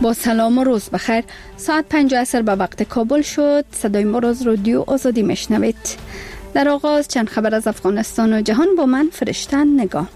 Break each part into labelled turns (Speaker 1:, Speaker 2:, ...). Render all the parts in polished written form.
Speaker 1: با سلام و روز بخیر. ساعت 5 عصر به وقت کابل شد. صدای ما از رادیو آزادی میشنوید. در آغاز چند خبر از افغانستان و جهان با من فرشته نگاه.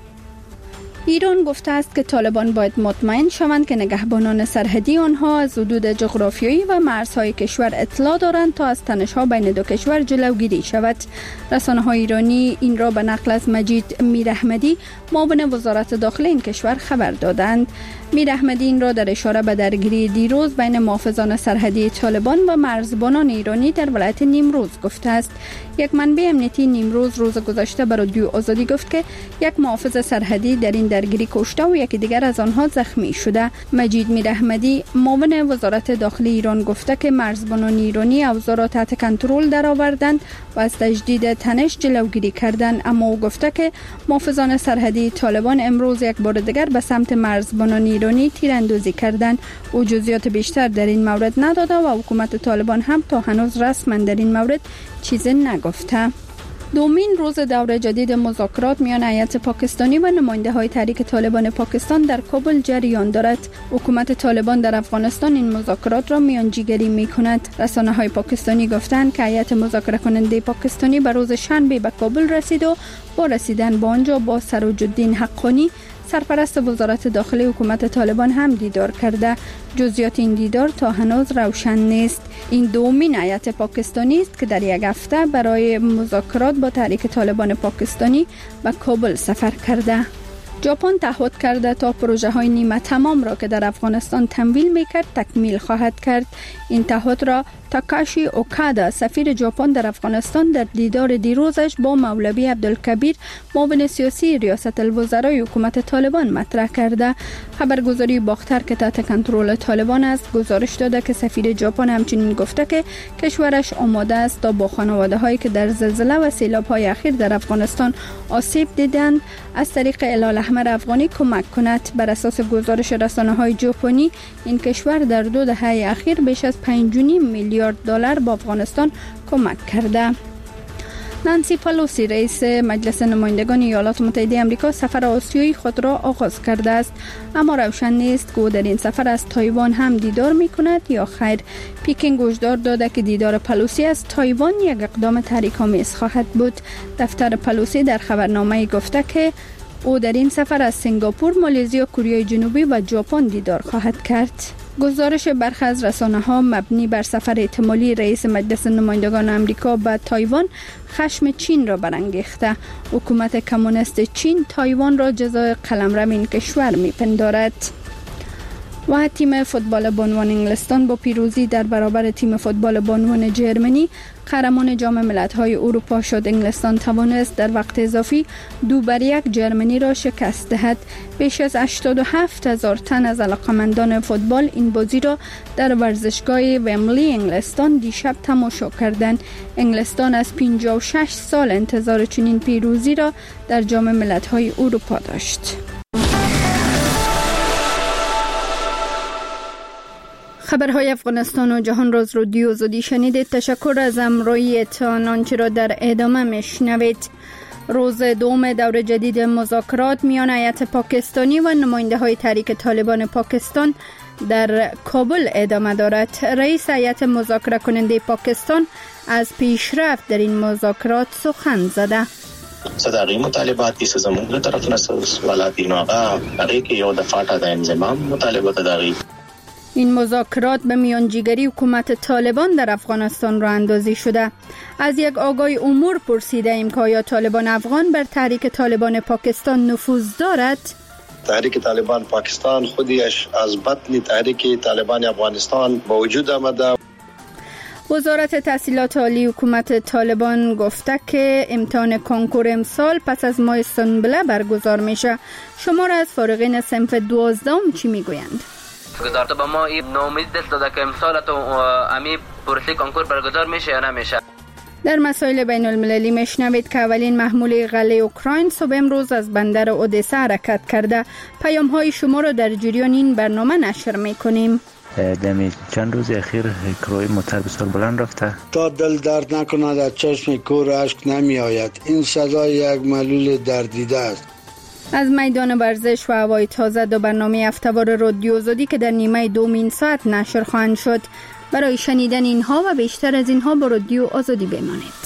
Speaker 1: ایران گفته است که طالبان باید مطمئن شوند که نگهبانان سرحدی آنها از حدود جغرافیایی و مرزهای کشور اطلاع دارند تا از تنش‌ها بین دو کشور جلوگیری شود. رسانه‌های ایرانی این را به نقل از مجید میراحمدی، معاون وزارت داخلی این کشور خبر دادند. میراحمدی این را در اشاره به درگیری دیروز بین محافظان سرحدی طالبان و مرزبانان ایرانی در ولایت نیمروز گفته است. یک منبع امنیتی نیمروز روز گذشته به رادیو آزادی گفت که یک محافظ سرحدی در این درگیری کشته و یکی دیگر از آنها زخمی شده. مجید میراحمدی، معاون وزارت داخلی ایران گفته که مرزبانان ایرانی اوضاع را تحت کنترل درآوردند و از تجدید تنش جلوگیری کردند، اما او گفته که محافظان سرحدی طالبان امروز یک بار دیگر به سمت مرزبانان ایرانی تیراندازی کردند. او جزئیات بیشتر در این مورد نداده و حکومت طالبان هم تا هنوز رسما در این مورد چیزی نگفته. دومین روز دور جدید مذاکرات میان هیئت پاکستانی و نماینده‌های تحریک طالبان پاکستان در کابل جریان دارد. حکومت طالبان در افغانستان این مذاکرات را میانجیگری می‌کند. رسانه‌های پاکستانی گفتند که هیئت مذاکره کننده پاکستانی به روز شنبه به کابل رسید و با رسیدن به آنجا با سروج الدین حقانی، سرپرست وزارت داخلی حکومت طالبان هم دیدار کرده. جزئیات این دیدار تا هنوز روشن نیست. این دومین هیئت پاکستانی است که در یک هفته برای مذاکرات با تحریک طالبان پاکستانی به کابل سفر کرده. ژاپن تعهد کرده تا پروژه های نیمه تمام را که در افغانستان تمویل میکرد تکمیل خواهد کرد. این تعهد را تاکاشی اوکادا، سفیر ژاپن در افغانستان، در دیدار دیروزش با مولوی عبدالکبیر، معاون سیاسی ریاست الوزرای حکومت طالبان مطرح کرده. خبرگزاری باختر که تحت کنترل طالبان است گزارش داده که سفیر ژاپن همچنین گفته که کشورش آماده است تا با خانواده هایی که در زلزله و سیلاب های اخیر در افغانستان آسیب دیدند از طریق هلال احمر افغانی کمک کند. بر اساس گزارش رسانه‌های ژاپنی این کشور در 2 دهه اخیر بیش از 5.5 میلیارد دلار با افغانستان کمک کرده. نانسی پلوسی، رئیس مجلس نمایندگان ایالات متحده آمریکا، سفر آسیایی خود را آغاز کرده است، اما روشن نیست که او در این سفر از تایوان هم دیدار می‌کند یا خیر. پکین هشدار داده که دیدار پلوسی از تایوان یک اقدام تحریک‌آمیز خواهد بود. دفتر پلوسی در خبرنامه‌ای گفته که او در این سفر از سنگاپور، مالزی، کره جنوبی و ژاپن دیدار خواهد کرد. گزارش برخی از رسانه‌ها مبنی بر سفر احتمالی رئیس مجلس نمایندگان آمریکا به تایوان خشم چین را برانگیخته. حکومت کمونیست چین تایوان را جزای قلمرو این کشور می‌پندارد. و تیم فوتبال بانوان انگلستان با پیروزی در برابر تیم فوتبال بانوان جرمنی قهرمان جام ملت‌های اروپا شد. انگلستان توانست در وقت اضافی 2-1 جرمنی را شکست دهد. بیش از 87,000 تن از علاقه‌مندان فوتبال این بازی را در ورزشگاه ومبلی انگلستان دیشب تماشا کردند. انگلستان از 56 سال انتظار چنین پیروزی را در جام ملت‌های اروپا داشت. خبرهای افغانستان و جهان را از رادیو آزادی شنیدید. تشکر از همراهیتان. آنچه را در ادامه میشنوید. روز دوم دور جدید مذاکرات میان هیئت پاکستانی و نماینده‌های تحریک طالبان پاکستان در کابل ادامه دارد. رئیس هیئت مذاکره کننده پاکستان از پیشرفت در این مذاکرات سخن زده.
Speaker 2: صداقی مطالباتی زموږ له طرف نه سوالات نو هغه کې یو دفعه د انضمام مطالبات داغي.
Speaker 1: این مذاکرات به میانجیگری حکومت طالبان در افغانستان راه اندازی شده. از یک آگاه امور پرسیده ایم که آیا طالبان افغان بر تحریک طالبان پاکستان نفوذ دارد؟
Speaker 3: تحریک طالبان پاکستان خودش از بطن تحریک طالبان افغانستان با وجود آمده.
Speaker 1: وزارت تحصیلات عالی حکومت طالبان گفته که امتحان کنکور امسال پس از ماه سنبله برگزار میشه. شمار از فارغین صنف 12 چی میگویند؟
Speaker 4: گزارده با ما این نومید دست داده که امسال تو امی پرسی کنکور برگزار میشه یا نمیشه.
Speaker 1: در مسائل بین المللی میشنوید که اولین محموله غله اوکراین صبح امروز از بندر اودسا حرکت کرده. پیام های شما را در جریان این برنامه نشر میکنیم.
Speaker 5: دمی چند روز اخیر کروی موتر بسیار بلند رفته.
Speaker 6: تا دل درد نکند از چشم کور اشک نمی آید. این سزای یک معلول دردیده است.
Speaker 1: از میدان ورزش و هوای تازه دو برنامه هفته‌وار رادیو آزادی که در نیمه دومین ساعت نشر خواهند شد. برای شنیدن اینها و بیشتر از اینها با رادیو آزادی بمانید.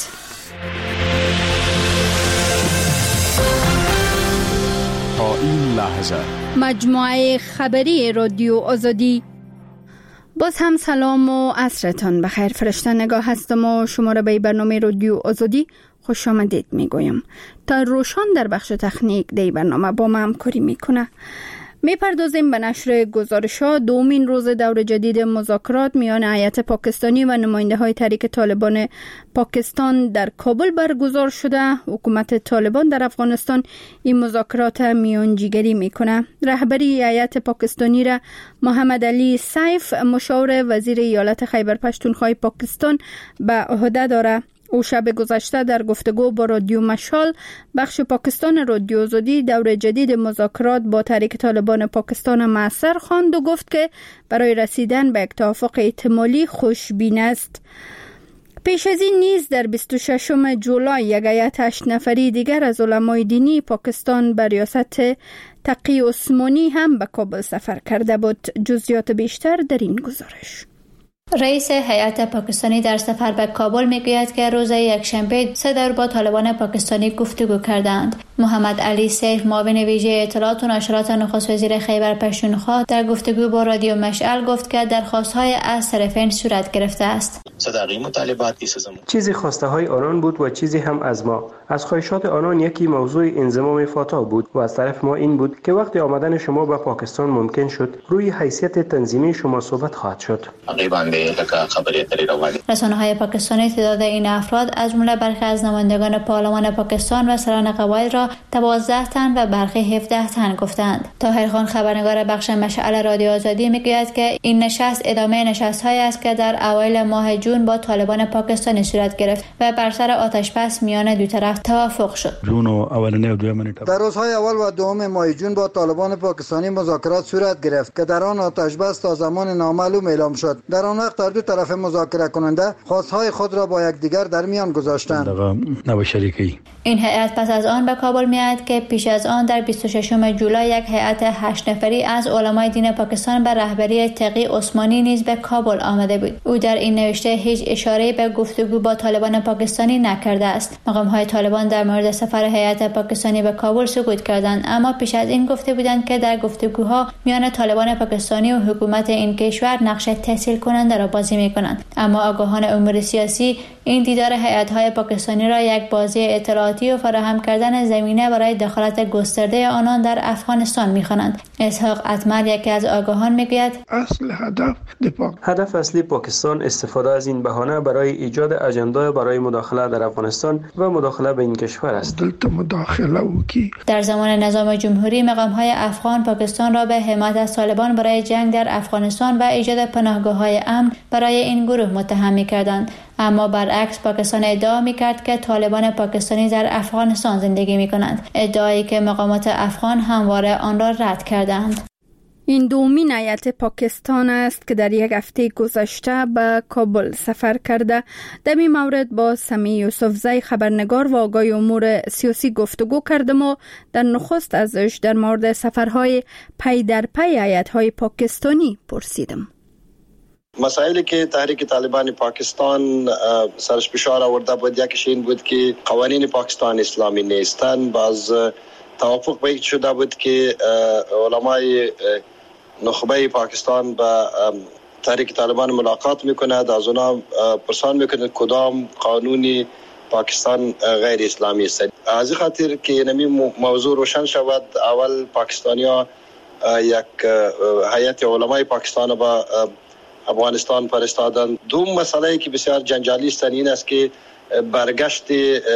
Speaker 6: تا این لحظه
Speaker 1: مجموعه خبری رادیو آزادی. باز هم سلام و عصرتان بخیر. فرشته نگاه هستم و شما را به برنامه رادیو آزادی خوش آمدید میگویم. تا روشان در بخش تکنیک دی برنامه با ما همکاری میکنه. میپردازیم به نشر گزارش‌ها. دومین روز دور جدید مذاکرات میان هیئت پاکستانی و نماینده‌های تحریک طالبان پاکستان در کابل برگزار شده. حکومت طالبان در افغانستان این مذاکرات میانجیگری میکنه. رهبری هیئت پاکستانی را محمد علی سیف، مشاور وزیر ایالت خیبر پختونخوا پاکستان، به عهده داره. او شب گذشته در گفتگو با رادیو مشال بخش پاکستان رادیو آزادی دور جدید مذاکرات با تحریک طالبان پاکستان مؤثر خواند و گفت که برای رسیدن به یک توافق احتمالی خوشبین است. پیش از این نیز در 26 جولای یک هیئت 8 نفری دیگر از علمای دینی پاکستان به ریاست تقی عثمانی هم به کابل سفر کرده بود. جزئیات بیشتر در این گزارش.
Speaker 7: رئیس هیئت پاکستانی در سفر به کابل میگوید که روز یکشنبه 3 دور با طالبان پاکستانی گفتگو کردند. محمد علی سیف، معاون ویژه اطلاعات و نشرات نخست وزیر خیبر پختونخوا، در گفتگو با رادیو مشعل گفت که درخواست‌های از طرفین صورت گرفته است.
Speaker 8: چیزی خواسته های آنان بود و چیزی هم از ما. از خواهشات آنان یکی موضوع انضمام فاتا بود و از طرف ما این بود که وقتی آمدن شما به پاکستان ممکن شد روی حیثیت تنظیمی شما صحبت خواهد شد.
Speaker 7: رسانه‌های پاکستانی تعداد این افراد از جمله برخی از نمایندگان پارلمان پاکستان و سران قبایل را 12 تن و برخی 17 تن گفتند. طاهر خان، خبرنگار بخش مشعل رادیو آزادی، میگوید که این نشست ادامه نشست‌هایی است که در اوایل ماه جون با طالبان پاکستانی صورت گرفت و بر سر آتش‌بس میان دو طرف توافق شد.
Speaker 9: در روزهای اول و دوم ماه جون با طالبان پاکستانی مذاکرات صورت گرفت که در آن آتش‌بس تا زمان نامعلوم اعلام شد. در آن وقت هر دو طرف مذاکره کننده خواستهای خود را با یکدیگر در میان گذاشتند.
Speaker 7: این هیئت پس از آن به کابل میاد که پیش از آن در 26 جولای یک هیئت 8 نفری از علمای دین پاکستان به رهبری تقی عثمانی نیز به کابل آمده بود. او در این نوشته هیچ اشاره‌ای به گفتگو با طالبان پاکستانی نکرده است. مقام‌های طالبان در مورد سفر هیئت پاکستانی به کابل سکوت کردند، اما پیش از این گفته بودند که در گفتگوها میان طالبان پاکستانی و حکومت این کشور نقش تسهیل کننده را بازی می‌کنند. اما آگاهان امور سیاسی این دیدار هیئت‌های پاکستانی را یک بازی اطلاعاتی و فراهم کردن زمینه برای دخالت گسترده آنان در افغانستان می‌خوانند. اسحاق اتمر، یکی از آگاهان، میگوید
Speaker 8: هدف اصلی پاکستان استفاده از این بهانه برای ایجاد اجندا برای مداخله در افغانستان و مداخله به این کشور است.
Speaker 7: در زمان نظام جمهوری مقام‌های افغان پاکستان را به حمایت از طالبان برای جنگ در افغانستان و ایجاد پناهگاه‌های امن برای این گروه متهم می‌کردند. اما برعکس پاکستان ادعا می‌کرد که طالبان پاکستانی در افغانستان زندگی می‌کنند، ادعایی که مقامات افغان همواره آن را رد کردند.
Speaker 1: این دومین هیئت پاکستان است که در یک هفته گذشته به کابل سفر کرده. در این مورد با سمیع یوسفزی، خبرنگار و آگاه امور سیاسی گفتگو کردم و در نخست ازش در مورد سفرهای پی در پی هیئت‌های پاکستانی پرسیدم.
Speaker 3: مسائلی که تحریک طالبان پاکستان سرش فشار آورده بود، یکیش این بود که قوانین پاکستان اسلامی نیستند. باز توافق به این شده بود که علمای نخبه پاکستان با تحریک طالبان ملاقات میکند، از اونا پرسان میکند کدام قانونی پاکستان غیر اسلامی است. از خاطر که نمی موضوع روشن شود، اول پاکستانیا یک هیئت علمای پاکستان با افغانستان فرستادن. دوم مسئله که بسیار جنجالی است این است که برگشت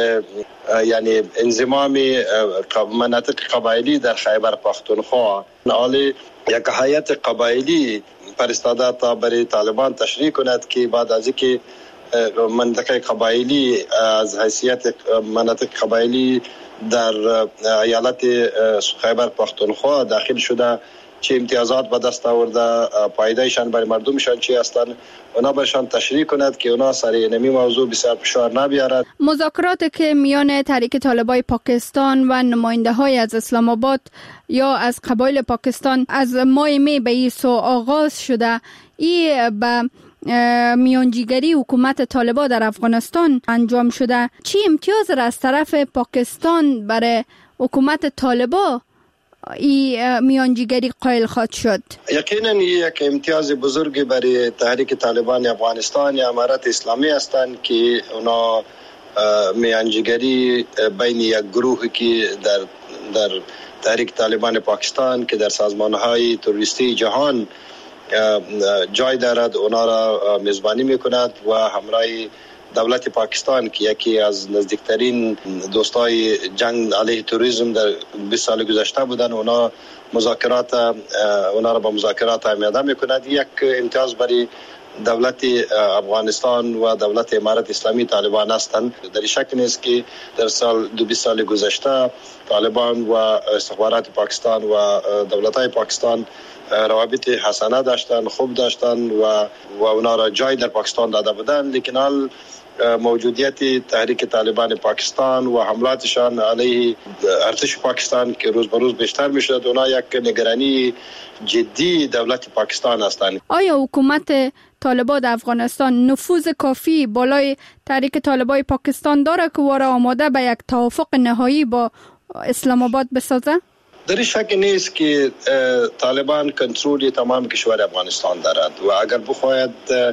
Speaker 3: یعنی انضمام مناطق قبایلی در خیبر پختونخوا، حالی یک هیئت قبایلی فرستاده تا برای طالبان تشریح کند که بعد از اینکه منطقه قبایلی از حیثیت مناطق قبایلی در ایالت خیبر پختونخوا داخل شده، چه امتیازات به دست آورده، پایدایشان برای مردمشان چی هستند، اونا برشان تشریح کند که اونا سر نمی موضوع بسیار فشار نبیارد.
Speaker 1: مذاکرات که میان تحریک طالبان پاکستان و نماینده های از اسلام آباد یا از قبایل پاکستان از ماه می به این سو آغاز شده، ای به میانجیگری حکومت طالبان در افغانستان انجام شده. چی امتیاز را از طرف پاکستان برای حکومت طالبان این میانجیگری قائل خواهد شد؟
Speaker 3: یقینا یک امتیاز بزرگی برای تحریک طالبان افغانستان یا امارت اسلامی هستند که اونا میانجیگری بین یک گروهی که در تحریک طالبان پاکستان که در سازمان‌های تروریستی جهان جای دارد، اونا را میزبانی میکند و همراه دولت پاکستان که یکی از نزدیکترین دوستای جنگ علیه تروریسم در 20 سال گذشته بودن، اونا را با مذاکرات آماده میکند. یک امتیاز برای دولت افغانستان و دولت امارت اسلامی طالبان هستند. در شک نیست که در 20 سال گذشته طالبان و استخبارات پاکستان و دولت‌های پاکستان روابط حسنه داشتن، خوب داشتن و اونا را جای در پاکستان داده بودند. لیکن حال موجودیت تحریک طالبان پاکستان و حملاتشان علیه ارتش پاکستان که روز به روز بیشتر میشد، اونا یک نگرانی جدی دولت پاکستان هستند.
Speaker 1: آیا حکومت طالبان افغانستان نفوذ کافی بالای تحریک طالبان پاکستان داره که واره آماده به یک توافق نهایی با اسلام آباد بسازه؟
Speaker 3: در شک نیست که طالبان کنترل تمام کشور افغانستان دارد و اگر بخواهد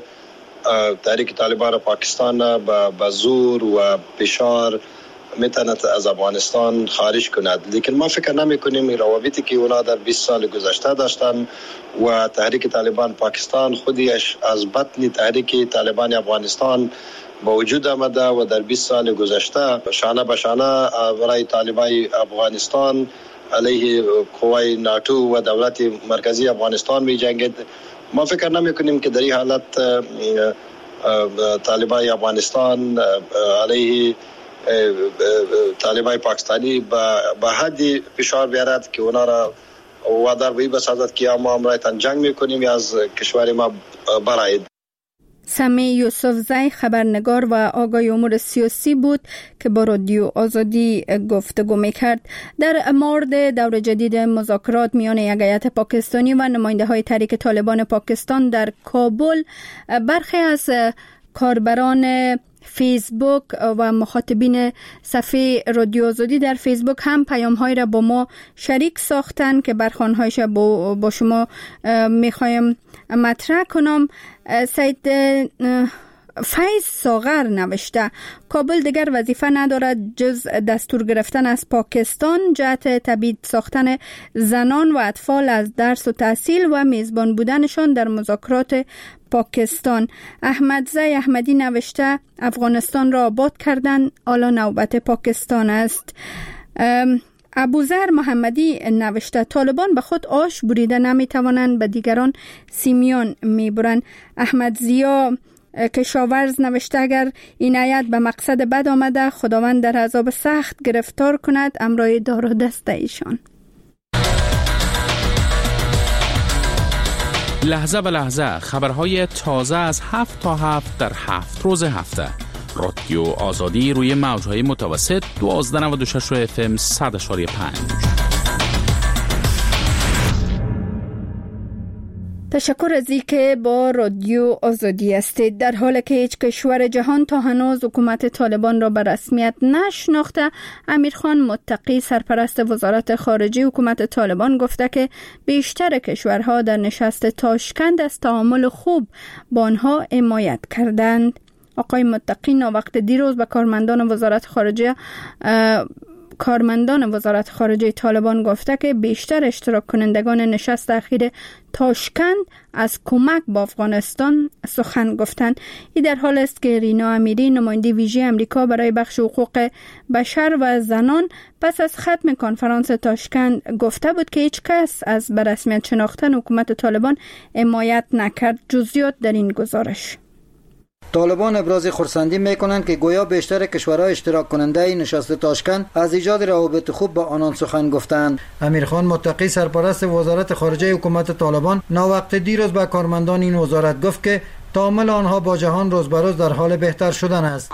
Speaker 3: تحریک طالبان پاکستان با زور و فشار میتواند از افغانستان خارج کند. لیکن ما فکر نمی کنیم روابطی که اونا در 20 سال گذشته داشتن و تحریک طالبان پاکستان خودش از بطن تحریک طالبان افغانستان با وجود آمده و در 20 سال گذشته شانه به شانه برای طالبان افغانستان علیه قوای ناتو و دولت مرکزی افغانستان می جنگید. ما فکر نمی کنیم که در این حالت طالبان افغانستان علیه طالبان پاکستانی به حدی فشار بیارد که اونا را وادار به این بسازد که ما امرایتان جنگ میکنیم یا از کشور ما برایید.
Speaker 1: سمی یوسفزی خبرنگار و آگاه امور سیاسی بود که با رادیو آزادی گفتگو میکرد. در مورد دور جدید مذاکرات میان یک هیئت پاکستانی و نماینده های تحریک طالبان پاکستان در کابل، برخی از کاربران فیسبوک و مخاطبین صفحه رادیو آزادی در فیسبوک هم پیام‌های را با ما شریک ساختن که برخوان‌هایش با شما میخوایم مطرح کنم. سید فیض ساغر نوشته: کابل دیگر وظیفه ندارد جز دستور گرفتن از پاکستان جهت تبعید ساختن زنان و اطفال از درس و تحصیل و میزبان بودنشان در مذاکرات پاکستان. احمدزی احمدی نوشته: افغانستان را آباد کردن، حالا نوبت پاکستان است. ابوذر محمدی نوشته: طالبان به خود آش بریده نمیتوانند، به دیگران سیمیان میبرند. احمد زیا کشاورز نوشته: اگر این هیئت به مقصد بد آمده، خداوند در عذاب سخت گرفتار کند امرای دار و دست ایشان.
Speaker 6: لحظه به لحظه خبرهای تازه از 7 تا 7 در 7 روز هفته. رادیو آزادی روی موجهای متوسط 1296 FM 100.5.
Speaker 1: تشکر از اینکه با رادیو آزادی هستید. در حالی که هیچ کشور جهان تا هنوز حکومت طالبان را به رسمیت نشناخته، امیرخان متقی سرپرست وزارت خارجه حکومت طالبان گفته که بیشتر کشورها در نشست تاشکند از تعامل خوب با آنها حمایت کردند. آقای متقی وقت دیروز به کارمندان وزارت خارجه طالبان گفته که بیشتر اشتراک کنندگان نشست اخیر تاشکند از کمک با افغانستان سخن گفتند. این در حال است که رینا امیری نماینده ویژه امریکا برای بخش حقوق بشر و زنان پس از ختم کنفرانس تاشکند گفته بود که هیچ کس از به رسمیت شناختن حکومت طالبان حمایت نکرد. جزئیات در این گزارش.
Speaker 9: طالبان ابراز خرسندی میکنند که گویا بیشتر کشورهای اشتراک کننده نشست تاشکند از ایجاد روابط خوب با آنان سخن گفتند. امیرخان متقی سرپرست وزارت خارجه حکومت طالبان ناوقت دیروز به کارمندان این وزارت گفت که تعامل آنها با جهان روز به روز در حال بهتر شدن است.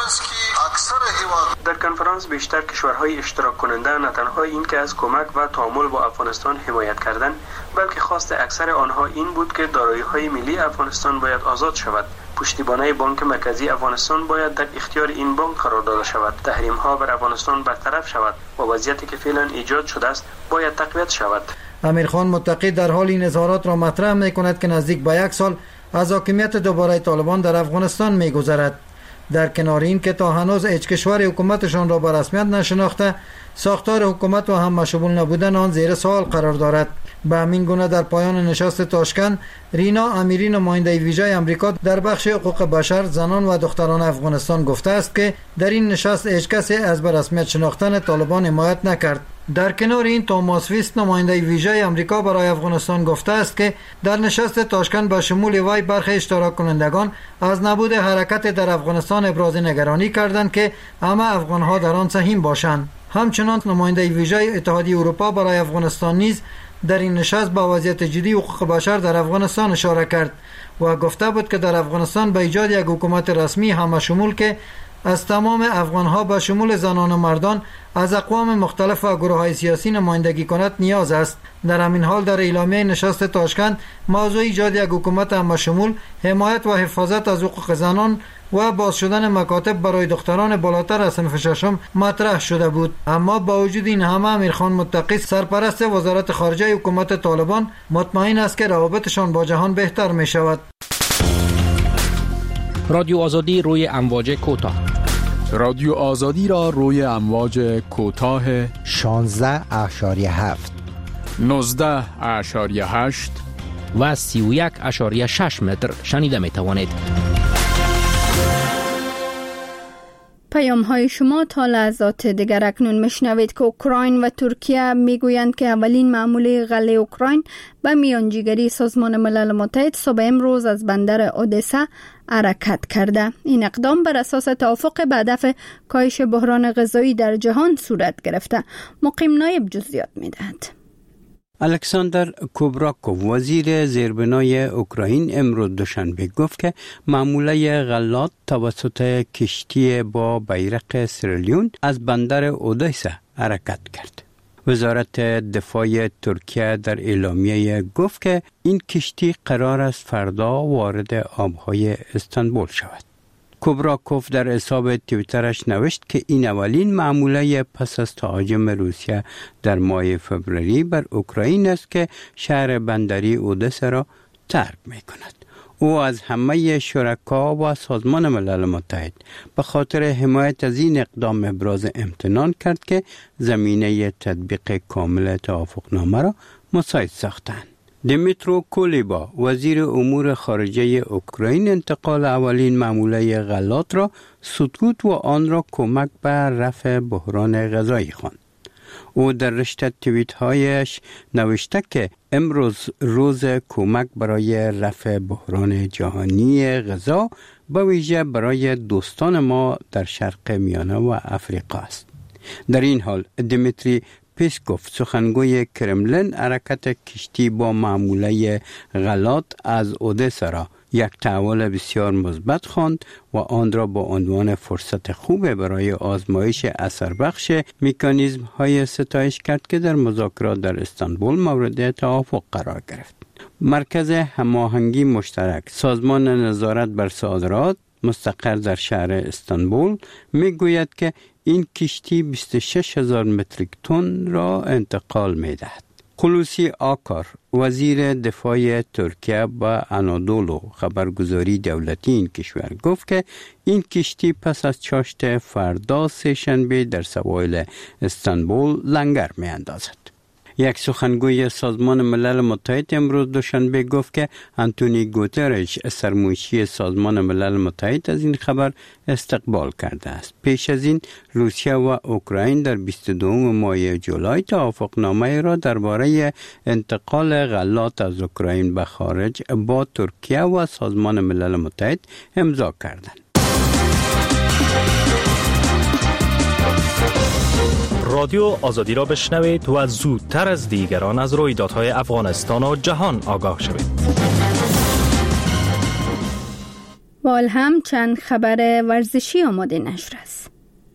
Speaker 8: در کنفرانس بیشتر کشورهای اشتراک کننده نه تنها این که از کمک و تعامل با افغانستان حمایت کردند، بلکه خواست اکثر آنها این بود که دارایی‌های ملی افغانستان باید آزاد شود. پشتیبانی بانک مرکزی افغانستان باید در اختیار این بانک قرار داده شود. تحریم‌ها بر افغانستان برطرف شود و وضعیتی که فعلا ایجاد شده است باید تقویت شود.
Speaker 9: امیرخان متقی در حال این اظهارات را مطرح می‌کند که نزدیک به 1 سال از حاکمیت دوباره طالبان در افغانستان می‌گذرد. در کنار این که تا هنوز هیچ کشور حکومتشان را به رسمیت نشناخته، ساختار حکومت و هم مشمول نبودن آن زیر سوال قرار دارد. به همین گونه در پایان نشست تاشکند، رینا امیری نماینده ویژه آمریکا در بخش حقوق بشر، زنان و دختران افغانستان گفته است که در این نشست هیچ کسی از به رسمیت شناختن طالبان حمایت نکرد. در کنار این توماس ویست نماینده ویژه آمریکا برای افغانستان گفته است که در نشست تاشکند به شمول وی برخی اشتراک کنندگان از نبود حرکت در افغانستان ابراز نگرانی کردند که همه افغانها در آن سهیم باشند. همچنان نماینده ویژه اتحادیه اروپا برای افغانستان نیز در این نشست با وضعیت جدی حقوق بشر در افغانستان اشاره کرد و گفته بود که در افغانستان به ایجاد یک حکومت رسمی همه شمول که از تمام افغانها به شمول زنان و مردان از اقوام مختلف و گروه‌های سیاسی نمایندگی کند نیاز است. در همین حال در اعلامیه نشست تاشکند موضوع ایجاد یک حکومت همه شمول، حمایت و حفاظت از حقوق زنان و باز شدن مکاتب برای دختران بالاتر از صنف ششم مطرح شده بود. اما با وجود این همه امیرخان متقی سرپرست وزارت خارجه حکومت طالبان مطمئن است که روابطشان با جهان بهتر می شود.
Speaker 10: رادیو آزادی روی امواج کوتاه.
Speaker 6: رادیو آزادی را روی امواج کوتاه
Speaker 11: 16.7
Speaker 6: 19.8
Speaker 10: و 31.6 متر شنیده می توانید.
Speaker 1: پیام های شما تا لحظات دیگر اکنون میشنوید که اوکراین و ترکیه میگویند که اولین معموله غله اوکراین به میانجیگری سازمان ملل متحد صبح امروز از بندر اودسا حرکت کرده. این اقدام بر اساس توافق به هدف کاهش بحران غذایی در جهان صورت گرفته. مقیم نایب جزئیات میدهد.
Speaker 12: الکساندر کوبراکوف وزیر زیربنای اوکراین امروز دوشنبه گفت که معموله غلات توسط کشتی با بیرق سیرالیون از بندر اودسا حرکت کرد. وزارت دفاع ترکیه در اعلامیه گفت که این کشتی قرار است فردا وارد آبهای استانبول شود. کوبراکوف در حساب توییترش نوشت که این اولین معموله پس از تهاجم روسیه در ماه فوریه بر اوکراین است که شهر بندری اودسا را ترک می کند. او از همه شرکا و سازمان ملل متحد به خاطر حمایت از این اقدام ابراز امتنان کرد که زمینه تطبیق کامل توافقنامه را مساعد ساختند. دمیترو کولیبا وزیر امور خارجه اوکراین انتقال اولین معموله غلات را سکوت و آن را کمک به رفع بحران غذایی خواند. او در رشته توییت هایش نوشته که امروز روز کمک برای رفع بحران جهانی غذا به ویژه برای دوستان ما در شرق میانه و افریقا است. در این حال دمیتری پیسکوف سخنگوی کرملین حرکت کشتی با معموله غلات از اودسا را یک تحول بسیار مثبت خواند و آن را با عنوان فرصت خوب برای آزمایش اثربخش مکانیزم های ستایش کرد که در مذاکرات در استانبول مورد توافق قرار گرفت. مرکز هماهنگی مشترک سازمان نظارت بر صادرات مستقر در شهر استانبول میگوید که این کشتی 26,000 متریک تن را انتقال می‌دهد. خلوصی آکار وزیر دفاع ترکیه با انادولو خبرگزاری دولتی این کشور گفت که این کشتی پس از چاشت فردا سه‌شنبه در سواحل استانبول لنگر می‌اندازد. یک سخنگوی سازمان ملل متحد امروز دوشنبه گفت که آنتونی گوترش سرمنشی سازمان ملل متحد از این خبر استقبال کرده است. پیش از این روسیه و اوکراین در 22 ماه جولای توافقنامه را درباره انتقال غلات از اوکراین به خارج با ترکیه و سازمان ملل متحد امضا کردند.
Speaker 11: رادیو آزادی را بشنوید و زودتر از دیگران از رویدادهای افغانستان و جهان آگاه شوید.
Speaker 1: وال هم چند خبر ورزشی آماده نشر است.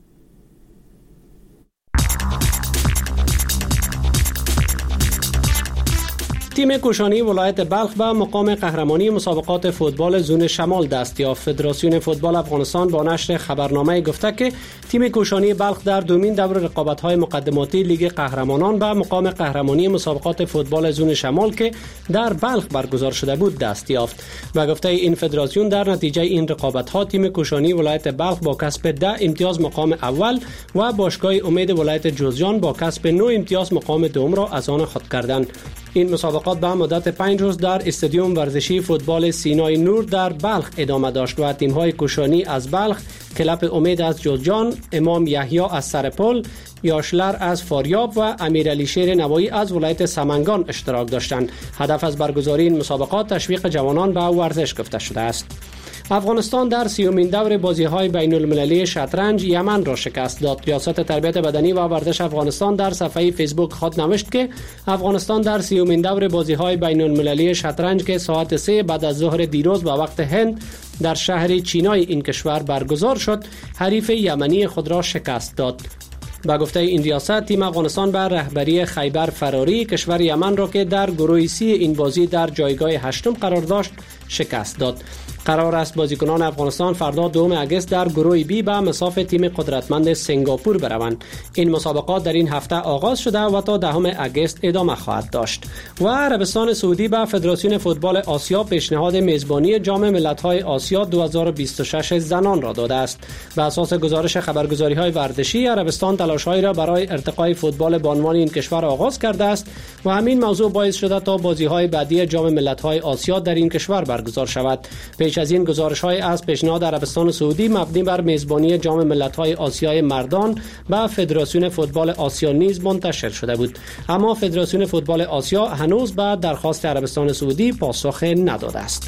Speaker 13: تیم کوشانی ولایت بلخ به مقام قهرمانی مسابقات فوتبال زون شمال دست یافت. فدراسیون فوتبال افغانستان با نشر خبرنامه گفته که تیم کوشانی بلخ در دومین دور رقابت‌های مقدماتی لیگ قهرمانان به مقام قهرمانی مسابقات فوتبال زون شمال که در بلخ برگزار شده بود دست یافت. و گفته این فدراسیون در نتیجه این رقابت‌ها تیم کوشانی ولایت بلخ با کسب 10 امتیاز مقام اول و باشگاه امید ولایت جوزجان با کسب 9 امتیاز مقام دوم را از آن خود کردند. این مسابقات به مدت 5 روز در استادیوم ورزشی فوتبال سینای نور در بلخ ادامه داشت و تیم‌های کوشانی از بلخ، کلب امید از جوزجان، امام یحیی از سرپل، یاشلر از فاریاب و امیرعلی شیر نوایی از ولایت سمنگان اشتراک داشتند. هدف از برگزاری این مسابقات تشویق جوانان به ورزش گفته شده است. افغانستان در 30مین دور بازی‌های بین‌المللی شطرنج یمن را شکست داد. ریاست تربیت بدنی و ورزش افغانستان در صفحه فیسبوک خود نوشت که افغانستان در 30مین دور بازی‌های بین‌المللی شطرنج که ساعت 3 بعد از ظهر دیروز به وقت هند در شهر چینای این کشور برگزار شد، حریف یمنی خود را شکست داد. با گفته این ریاست تیم افغانستان بر رهبری خیبر فراری کشور یمن را که در گروه سی این بازی در جایگاه 8 قرار داشت شکست داد. قرار است بازیکنان افغانستان فردا 2 اگست در گروه بی به مصاف تیم قدرتمند سنگاپور بروند. این مسابقات در این هفته آغاز شده و تا 10 اگست ادامه خواهد داشت. و عربستان سعودی به فدراسیون فوتبال آسیا پیشنهاد میزبانی جام ملت‌های آسیا 2026 زنان را داده است. بر اساس گزارش خبرگزاری‌های ورزشی عربستان تلاش‌هایی را برای ارتقای فوتبال به عنوان این کشور آغاز کرده است و همین موضوع باعث شده تا بازی‌های بعدی جام ملت‌های آسیا در این کشور برگزار شود. پیش از این گزارش‌های از پیشنهاد عربستان سعودی مبنی بر میزبانی جام ملت‌های آسیای مردان به فدراسیون فوتبال آسیا نیز منتشر شده بود، اما فدراسیون فوتبال آسیا هنوز به درخواست عربستان سعودی پاسخ نداده است.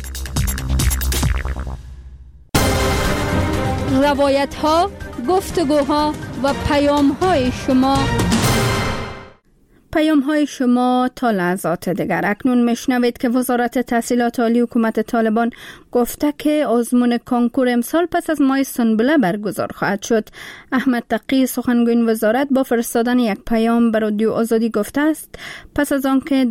Speaker 1: روایت‌ها، گفتگوها و پیام‌های شما تا لحظات دیگر. اکنون میشنوید که وزارت تحصیلات عالی حکومت طالبان گفته که آزمون کنکور امسال پس از ماه سنبله برگزار خواهد شد. احمد تقی سخنگوی این وزارت با فرستادن یک پیام به رادیو آزادی گفته است پس از آنکه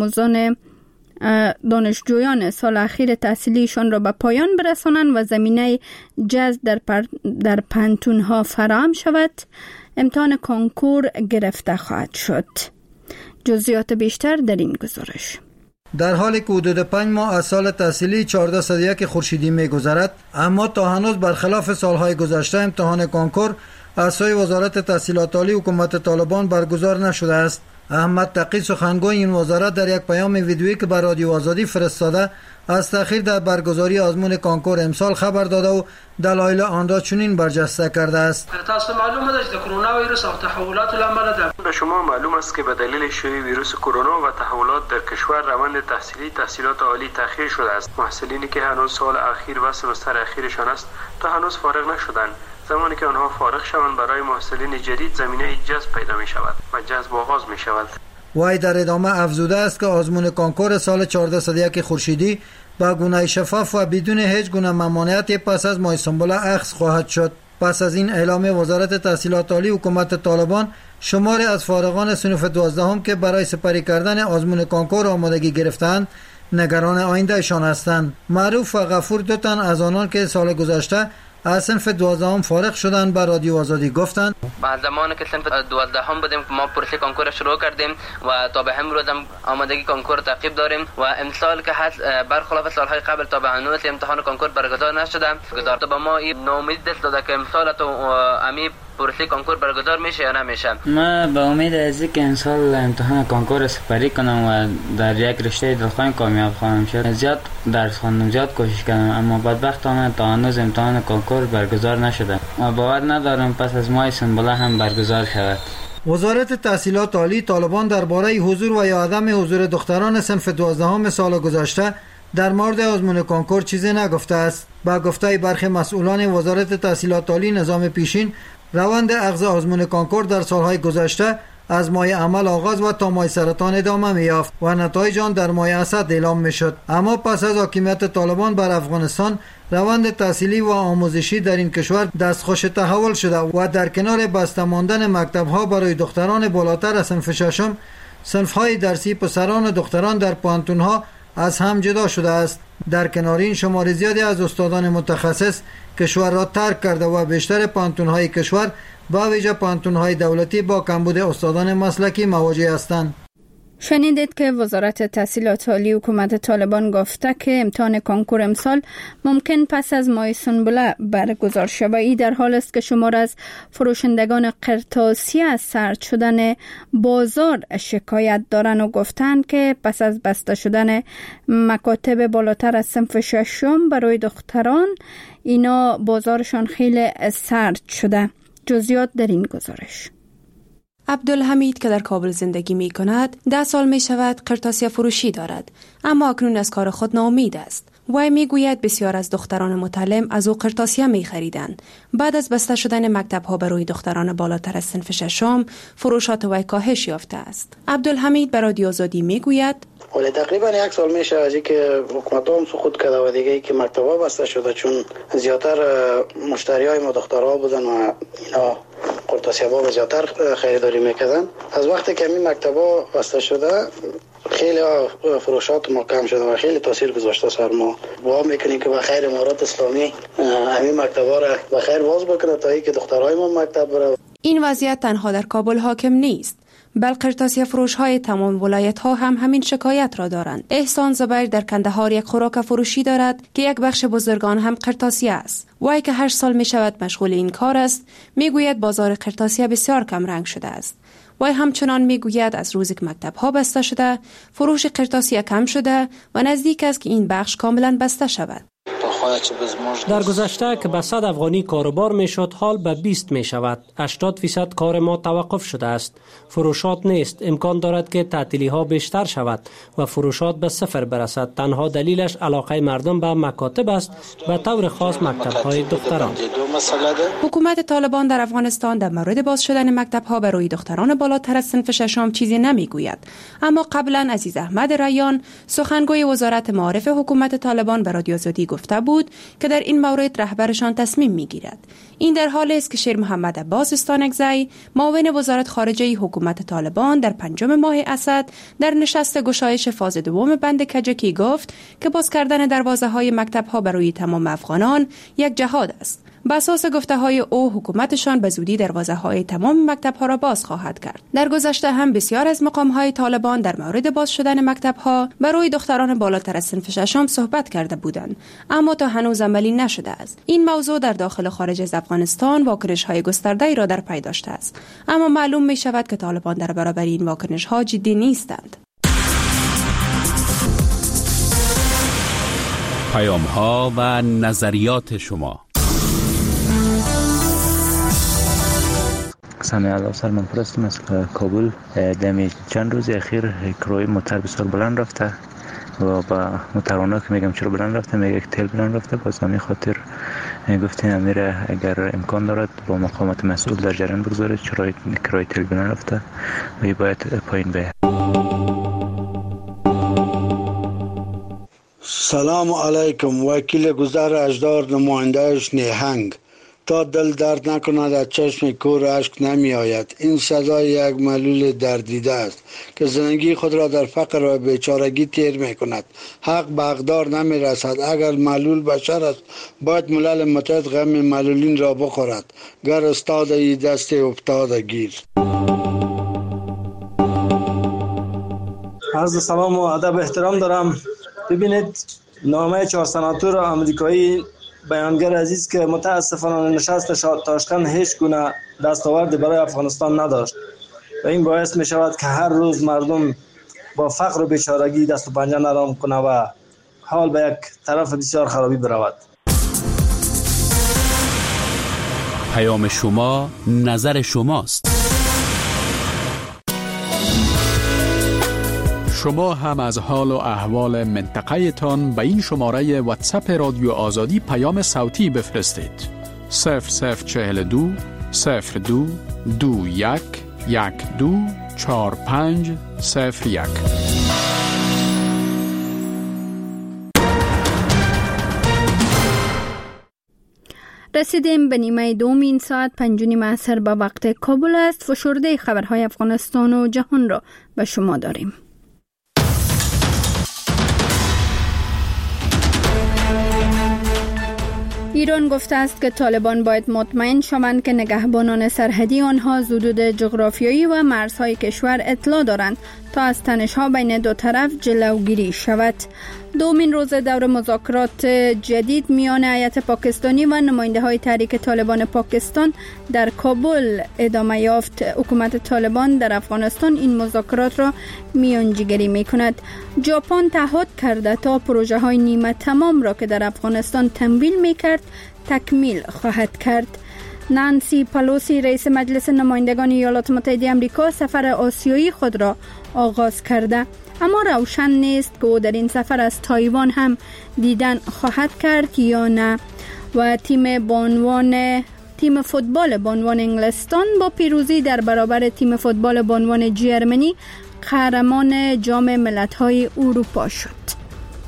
Speaker 1: دانشجویان سال اخیر تحصیلیشان را به پایان برسانند و زمینه جذب در پانتون‌ها فراهم شود، امتحان کنکور گرفته خواهد شد. جزئیات بیشتر در این گزارش.
Speaker 9: در حالی که حدود 5 ماه از سال تحصیلی 1401 خورشیدی می‌گذرد، اما تا هنوز برخلاف سالهای گذشته امتحان کنکور از سوی وزارت تحصیلات عالی حکومت طالبان برگزار نشده است. احمد تقی سخنگوی این وزارت در یک پیام ویدیویی که به رادیو آزادی فرستاده از تأخیر در برگزاری آزمون کنکور امسال خبر داده و دلایل آن را چنین برجسته کرده است.
Speaker 14: تاسو معلومه ده که کرونا ویروس او تحولات العمل به شما معلوم است که به دلیل شیوع ویروس کرونا و تحولات در کشور روند تحصیلات عالی تأخیر شده است. محصلینی که هنوز سال اخیر و سمستر اخیرشان است تا هنوز فارغ نشدند. زمانی که آنها فارغ شوند برای محصلین جدید زمینه جذب پیدا می شود و جذب آغاز می شود.
Speaker 9: وی در ادامه افزوده است که آزمون کنکور سال 1401 خورشیدی با گونه شفاف و بدون هیچ گونه ممانعتی پس از ماه سنبله اخذ خواهد شد. پس از این اعلام وزارت تحصیلات عالی حکومت طالبان، شماری از فارغان صنف 12 که برای سپری کردن آزمون کنکور آمادگی گرفتند نگران آیندهشان هستند. معروف و غفور دو تن از آنان که سال گذشته از صنف 12 فارغ شدن به رادیو آزادی گفتند
Speaker 4: بعد زمانی که صنف 12 بودیم ما پروسه کنکور شروع کردیم و تا به امروز هم آمادگی کنکور تعقیب داریم و امسال که برخلاف سالهای قبل تا به هنوز امتحان کنکور برگزار نشده. گذارته به ما این ناامید دست داده که امسال تو امی پروسه کنکور برگزار میشه یا نمیشه؟
Speaker 15: من به امید از اینکه امسال امتحان کنکور سپری کنم و در یک رشته دلخواهی کامیاب خواهم شد. زیاد درس خواندم، زیاد کوشش کردم، اما بدبختانه تا هنوز امتحان کنکور برگزار نشده و باور ندارم پس از ماه سنبله هم برگزار شود.
Speaker 9: وزارت تحصیلات عالی طالبان درباره حضور و یا عدم حضور دختران صنف 12 سال گذشته در مورد آزمون کنکور چیزی نگفته است. با گفته برخی مسئولان وزارت تحصیلات عالی نظام پیشین، روند اخذ آزمون کنکور در سالهای گذشته از ماه عمل آغاز و تا ماه سرطان ادامه می‌یافت و نتایج آن در ماه اسد اعلام می‌شد. اما پس از حاکمیت طالبان بر افغانستان، روند تحصیلی و آموزشی در این کشور دستخوش تحول شده و در کنار بسته ماندن مکتب‌ها برای دختران بالاتر از صنف ششم، صنف‌های درسی پسران و دختران در پانتون‌ها از هم جدا شده است. در کنار این، شمار زیادی از استادان متخصص کشور را ترک کرده و بیشتر پانتون‌های کشور با ویژه پانتون‌های دولتی با کمبود استادان مسلکی مواجه هستند.
Speaker 1: شنیدید که وزارت تحصیلات عالی حکومت طالبان گفته که امتحان کنکور امسال ممکن پس از ماه سنبله برگزار شود. این در حال است که شمار از فروشندگان قرطاسی از سرد شدن بازار شکایت دارند و گفتند که پس از بسته شدن مکاتب بالاتر از صنف ششم برای دختران، اینا بازارشان خیلی سرد شده. جزئیات در این گزارش.
Speaker 16: عبدالحمید که در کابل زندگی می کند 10 سال می شود قرطاسیه فروشی دارد، اما اکنون از کار خود ناامید است. وی می گوید بسیار از دختران متعلم از او قرطاسیه می خریدند. بعد از بسته شدن مکتب ها برای دختران بالاتر از صنف ششم، فروشات وی کاهش یافته است. عبدالحمید به رادیو آزادی می گوید
Speaker 17: ولی تقریبا 1 سال میشه از اینکه حکومت هم سقوط کرده و دیگه که مکتب‌ها بسته شده، چون زیادتر مشتریای ما دخترها بودن و اینا قرطاسیه با زیادتر خریداری میکردن. از وقتی که این مکتب‌ها بسته شده خیلی فروشات ما کم شده و خیلی تاثیر گذاشته سر ما. دعا میکنیم که بخیر امارات اسلامی همین مکتب‌ها را بخیر باز بکنه تا اینکه دخترای ما مکتب بره.
Speaker 16: این وضعیت تنها در کابل حاکم نیست، بل قرطاسیه فروش های تمام ولایت ها هم همین شکایت را دارند. احسان زبیر در کندهار یک خوراک فروشی دارد که یک بخش بزرگان هم قرطاسیه است. وی که 8 سال می شود مشغول این کار است، می گوید بازار قرطاسیه بسیار کم رنگ شده است. وی همچنان می گوید از روزی که مکتب ها بسته شده، فروش قرطاسیه کم شده و نزدیک است که این بخش کاملا بسته شود.
Speaker 13: در گذشته که به 100 افغانی کاروبار می شد، حال به 20 می شود. 80% کار ما توقف شده است. فروشات نیست. امکان دارد که تعطیلی ها بیشتر شود و فروشات به 0 برسد. تنها دلیلش علاقه مردم به مکاتب است، به طور خاص مکتب های دختران.
Speaker 16: حکومت طالبان در افغانستان در مورد باز شدن مکتب ها برای دختران بالاتر از صنف ششم چیزی نمی گوید. اما قبلا عزیز احمد ریان، سخنگوی وزارت معارف حکومت طالبان به رادیو آزادی گفته بود که در این مورد رهبرشان تصمیم میگیرد. این در حالی است که شیر محمد عباس استانکزی، معاون وزارت خارجه حکومت طالبان، در 5 ماه اسد در نشست گشایش فاز 2 بند کجکی گفت که باز کردن دروازه های مکتب ها برای تمام افغانان یک جهاد است. بر اساس گفته های او، حکومتشان به زودی دروازه های تمام مکتب ها را باز خواهد کرد. در گذشته هم بسیار از مقام های طالبان در مورد باز شدن مکتب ها برای دختران بالاتر از صنف ششم صحبت کرده بودند، اما تا هنوز عملی نشده است. این موضوع در داخل و خارج از افغانستان واکنش های گسترده را در پی داشته است، اما معلوم می شود که طالبان در برابر این واکنش ها جدی نیستند.
Speaker 6: پیام ها و نظریات شما.
Speaker 5: سامع الاسر من پرستم از کابل. دمی چند روز اخیر کرای موتر بسیار بلند رفته و با موترانا که میگم چرا بلند رفته، میگه که تیل بلند رفته. باز همین خاطر گفتیم امیر اگر امکان دارد با مقامات مسئول در جریان بگذارید چرا کرای تیل بلند رفته و باید پایین بیاید.
Speaker 18: سلام علیکم. وکیل گذر اجدار، نمایندهش نیهنگ. تا دل درد نکند از چشم کور اشک نمی آید. این سزای یک معلول دردیده است که زندگی خود را در فقر و بیچارگی تیر می کند. حق به حقدار نمی رسد. اگر معلول بشر است باید ملل متحد غم معلولین را بخورد. گر استاد ای دست افتاده گیر.
Speaker 19: عرض سلام و ادب احترام دارم. ببینید، نامه 4 سناتور آمریکایی بیانگر عزیز که متاسفانه نشست تاشقند هیچ گونه دستاوردی برای افغانستان نداشت و این باعث می شود که هر روز مردم با فقر و بیچارگی دست و پنجه نرم کنه و حال به یک طرف بسیار خرابی برود.
Speaker 6: پیام شما نظر شماست. شما هم از حال و احوال منطقه تان به این شماره واتساپ رادیو آزادی پیام صوتی بفرستید. 0042 02 21 12 45 01.
Speaker 1: رسیدیم به نیمه دوم این ساعت 5:30 عصر به وقت کابل است. فشرده خبرهای افغانستان و جهان را به شما داریم. ایران گفته است که طالبان باید مطمئن شوند که نگهبانان سرحدی آنها از حدود جغرافیایی و مرزهای کشور اطلاع دارند تا از تنش‌ها بین دو طرف جلوگیری شود. دومین روز دور مذاکرات جدید میان هیئت پاکستانی و نماینده‌های تحریک طالبان پاکستان در کابل ادامه یافت. حکومت طالبان در افغانستان این مذاکرات را میانجیگری می‌کند. ژاپن تعهد کرده تا پروژه‌های نیمه تمام را که در افغانستان تمویل می‌کرد تکمیل خواهد کرد. نانسی پلوسی رئیس مجلس نمایندگان ایالات متحده آمریکا سفر آسیایی خود را آغاز کرده، اما روشن نیست که او در این سفر از تایوان هم دیدن خواهد کرد یا نه. و تیم فوتبال بانوان انگلستان با پیروزی در برابر تیم فوتبال بانوان جرمنی قهرمان جام ملت‌های اروپا شد.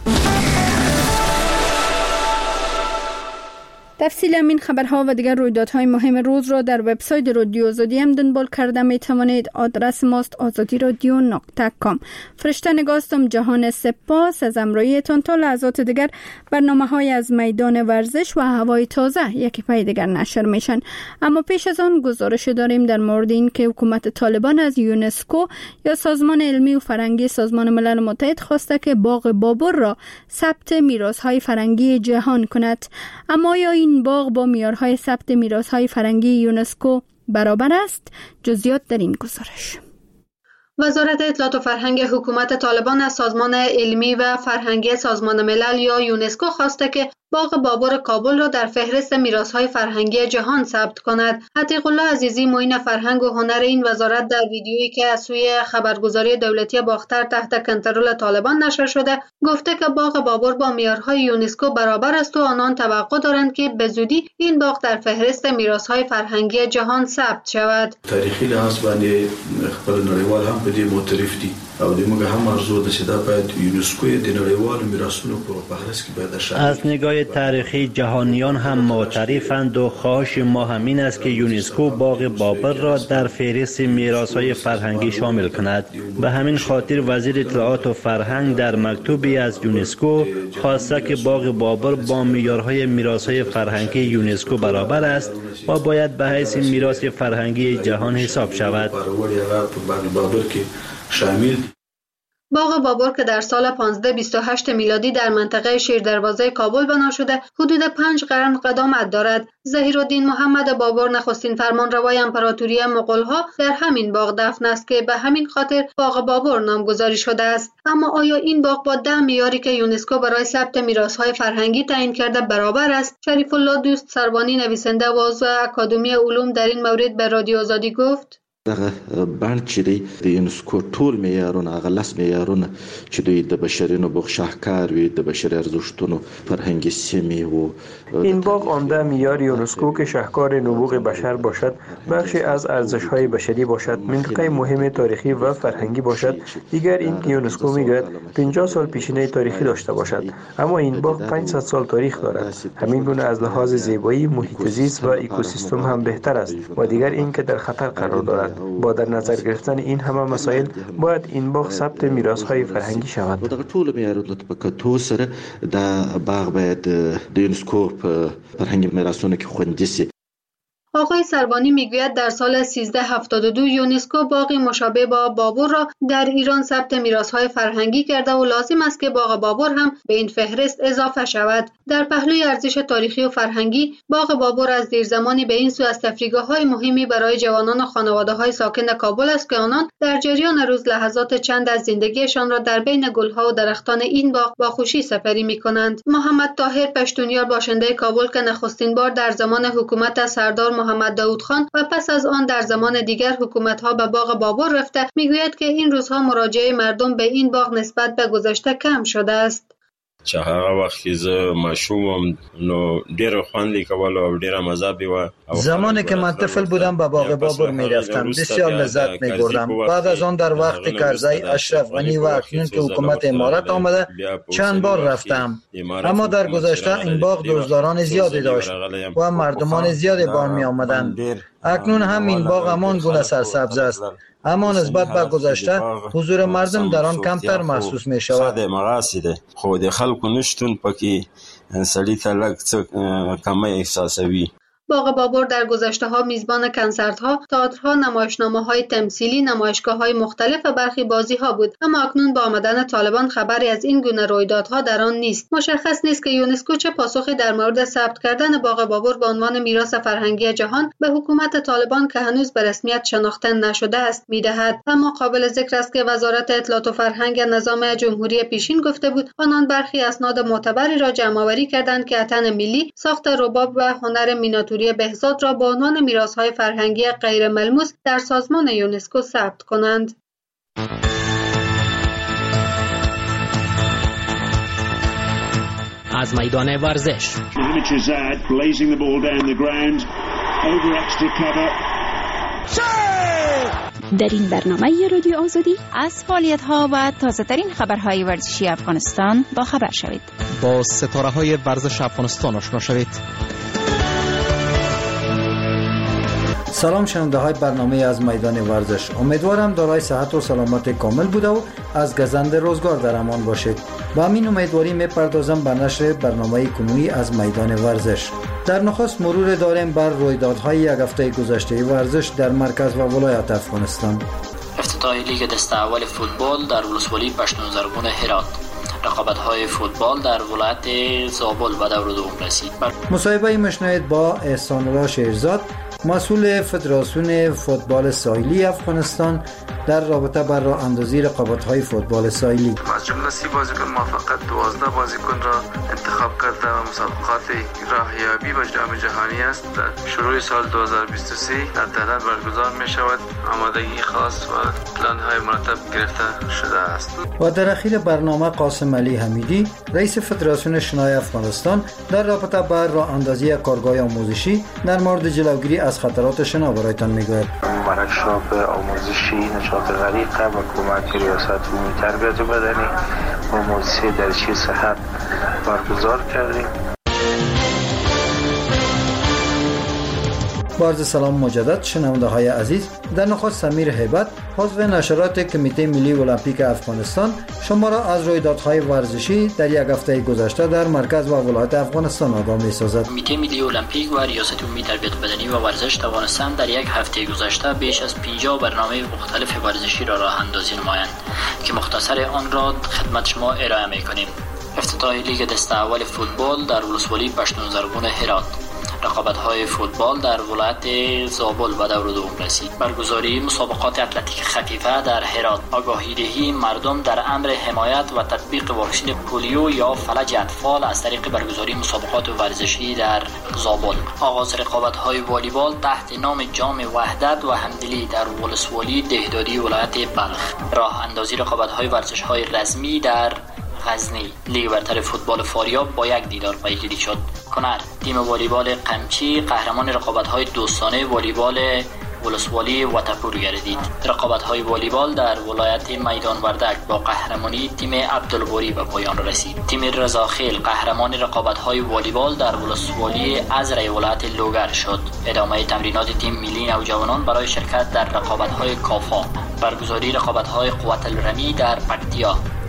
Speaker 1: تفصیل این خبرها و دیگر رویدادهای مهم روز را در وبسایت رادیو آزادی هم دنبال کرده می توانید. آدرس ماست azadiradio.com. فرشته نگاستم جهان سپاس از همراهیتان. تا لحظات دیگر برنامه‌های از میدان ورزش و هوای تازه یکی پای دیگر نشر میشن، اما پیش از آن گزارش داریم در مورد این که حکومت طالبان از یونسکو یا سازمان علمی و فرهنگی سازمان ملل متحد خواسته که باغ بابر را ثبت میراث‌های فرهنگی جهان کند. اما یا این باغ با معیارهای ثبت میراث‌های فرهنگی یونسکو برابر است؟ جزئیات در این گزارش.
Speaker 20: وزارت اطلاعات و فرهنگ حکومت طالبان از سازمان علمی و فرهنگی سازمان ملل یا یونسکو خواسته که باغ بابر کابل را در فهرست میراث‌های فرهنگی جهان ثبت کند. عتیق الله عزیزی معین فرهنگ و هنر این وزارت در ویدیویی که از سوی خبرگزاری دولتی باختر تحت کنترل طالبان نشر شده گفته که باغ بابر با معیارهای یونسکو برابر است و آنان توقع دارند که به زودی این باغ در فهرست میراث‌های فرهنگی جهان ثبت شود.
Speaker 21: تاریخی لحاظ باندې خپل نړیوال هم په دې معترف دي او د موږ هم ارزو ده چې دا باید یونسکو د نړیوالو میراثونو په فهرست کې باید شامل.
Speaker 22: از نگاه تاریخی جهانیان هم معترفند و خواهش ما همین است که یونسکو باغ بابر را در فهرست میراث‌های فرهنگی شامل کند. به همین خاطر وزیر اطلاعات و فرهنگ در مکتوبی از یونسکو خواسته که باغ بابر با معیارهای میراث‌های فرهنگی یونسکو برابر است و باید به حیث میراث فرهنگی جهان حساب شود.
Speaker 20: باغ بابر که در سال 1528 میلادی در منطقه شیردروازه کابل بنا شده حدود 5 قرن قدامت دارد. ظهیرالدین محمد بابر نخستین فرمانروای امپراتوری مغول‌ها در همین باغ دفن است که به همین خاطر باغ بابر نامگذاری شده است. اما آیا این باغ با 10 معیاری که یونسکو برای ثبت میراث‌های فرهنگی تعیین کرده برابر است؟ شریف الله دوست سروانی نویسنده و عضو اکادمی علوم در این مورد به رادیو آزادی گفت:
Speaker 23: دغه باندې چې د یونسکو ټول معیارونه هغه لس معیارونه چې دوی د بشري نبوغ شاهکار وي د بشري ارزښتونو فرهنګي سیمې و
Speaker 8: این باغ آمده معیار یونسکو که شاهکار نبوغ بشر باشد، بخشی از ارزش‌های بشری باشد، منطقه مهم تاریخی و فرهنگی باشد. دیگر این که یونسکو میگوید 50 سال پیشینه تاریخی داشته باشد، اما این باغ 500 سال تاریخ دارد. همین گونه از لحاظ زیبایی، محیط زیست و اکوسیستم هم بهتر است. و دیگر این که در خطر قرار دارد. با در نظر گرفتن این همه مسائل باید این باغ ثبت میراث‌های فرهنگی شود.
Speaker 23: دغه ټول معیارونه په کتو سره دا باغ باید د یونسکو په فرهنګي میراثونو کې خوندي شي.
Speaker 20: آقای سربانی میگوید در سال 1372 یونسکو باغ مشابه با بابر را در ایران ثبت میراث‌های فرهنگی کرده و لازم است که باغ بابر هم به این فهرست اضافه شود. در پهلوی ارزش تاریخی و فرهنگی، باغ بابر از دیرزمانی به این سو از تفریحگاه‌های مهمی برای جوانان و خانواده‌های ساکن کابل است که آنان در جریان روز لحظات چند از زندگیشان را در بین گل‌ها و درختان این باغ با خوشی سپری می‌کنند. محمد طاهر پشتونیار باشنده کابل که نخستین بار در زمان حکومت سردار محمد داود خان و پس از آن در زمان دیگر حکومت‌ها به باغ بابر رفته، میگوید که این روزها مراجعه مردم به این باغ نسبت به گذشته کم شده است.
Speaker 2: چې هغه وخت کې زه ماشوم نو ډېر خوند کول او ډېر مزه به
Speaker 9: زمانی که من طفل بودم به باغ بابر میرفتم، بسیار لذت می‌بردم. بعد از آن در وقت کرزی، اشرف غنی و اکنون که حکومت امارات آمده چند بار رفتم، اما در گذشته این باغ دوزداران زیادی داشت و مردمان زیادی به آن می آمدند. اکنون هم این باغ همان گونه سرسبز است، اما نسبت به گذشته حضور مردم در آن کمتر محسوس می شود.
Speaker 2: مقاصد خود خلق نشتون پکی سړی ته لږ څه کمی احساسوي.
Speaker 20: باغ بابر در گذشته‌ها میزبان کنسرت‌ها، تئاترها، نمایشنامه‌های تمثیلی، نمایشگاه‌های مختلف و برخی بازی‌ها بود، اما اکنون با آمدن طالبان خبری از این گونه رویدادها در آن نیست. مشخص نیست که یونسکو چه پاسخی در مورد ثبت کردن باغ بابر به عنوان میراث فرهنگی جهان به حکومت طالبان که هنوز به رسمیت شناخته نشده است می‌دهد. اما قابل ذکر است که وزارت اطلاعات و فرهنگ نظام جمهوری پیشین گفته بود آنان برخی اسناد معتبری را جمع‌آوری کردند که اتن ملی، ساخت رباب و هنر میناتوری بهزاد را به عنوان میراث‌های فرهنگی غیر ملموس در سازمان یونسکو ثبت کنند.
Speaker 10: از میدان ورزش
Speaker 1: در این برنامه رادیو آزادی از فعالیت‌ها و تازه‌ترین خبرهای ورزشی افغانستان با خبر شوید.
Speaker 10: با ستاره‌های ورزش افغانستان آشنا شوید.
Speaker 9: سلام شنونده های برنامه از میدان ورزش، امیدوارم دارای صحت و سلامت کامل بوده و از گزند روزگار در امان باشید. با همین امیدواری میپردازم به نشر برنامه کنونی از میدان ورزش. در نخست مرور داریم بر رویدادهای یک هفته گذشته ورزش در مرکز و ولایت افغانستان.
Speaker 3: افتتاح لیگ دسته اول فوتبال در ولسوالی پشتون زرغون هرات. رقابت‌های فوتبال در ولایت زابل به دور دوم رسید.
Speaker 9: مصاحبه مشنوید با احسان الله شیرزاد، مسئول فدراسیون فوتبال ساحلی افغانستان در رابطه با راه اندازی رقابت‌های فوتبال ساحلی.
Speaker 7: از جمله 30 بازیکن موفق 12 بازیکن را انتخاب کرده و مسابقات راهیابی به جام جهانی است. در شروع سال 2023 در تهران برگزار می شود. آمادگی خاص و پلان‌های مرتب گرفته شده است.
Speaker 9: و در اخیر برنامه قاسم علی حمیدی، رئیس فدراسیون شنای افغانستان در رابطه با راه اندازی کارگاه آموزشی در مورد جلوگیری از خطرات شنا برایتان میگوید.
Speaker 24: ورکشاپ آموزشی نشاط غریق و کمک ریاست عمومی تربیت بدنی و آموزشی درسی صحت برگزار کردیم.
Speaker 9: با عرض سلام مجدد شنونده های عزیز، در نخست سمیر هیبت، عضو نشرات کمیته ملی المپیک افغانستان، شما را از رویدادهای ورزشی در یک هفته گذشته در مرکز و ولایت افغانستان آگاه می‌سازد.
Speaker 3: کمیته ملی المپیک و ریاست عمومی تربیت بدنی و ورزش توانستند در یک هفته گذشته بیش از 50 برنامه مختلف ورزشی را راه اندازی نمایند که مختصر آن را خدمت شما ارائه می‌کنیم. افتتاح لیگ دسته اول فوتبال در ولسوالی پشتون زرغون هرات. رقابت‌های فوتبال در ولایت زابل به دور دوم رسید. برگزاری مسابقات اتلتیک خفیفه در هرات. آگاهی دهی مردم در امر حمایت و تطبیق واکسن پولیو یا فلج اطفال از طریق برگزاری مسابقات ورزشی در زابل. آغاز رقابت‌های والیبال تحت نام جام وحدت و همدلی در ولسوالی دهدادی ولایت بلخ. راه اندازی رقابت‌های ورزش‌های رزمی در غزنی. لیگ برتر فوتبال فاریاب با یک دیدار پیگیری شد. کنر تیم والیبال قمچی قهرمان رقابت‌های دوستانه والیبال ولسوالی واتپور گردید. رقابت‌های والیبال در ولایت میدان وردک با قهرمانی تیم عبدالباری به پایان رسید. تیم رضاخیل قهرمان رقابت‌های والیبال در ولسوالی ازرع ولایت لوگر شد. ادامه تمرینات تیم ملی نوجوانان برای شرکت در رقابت‌های کافا. برگزاری رقابت‌های قوت الرمی در پکتیا.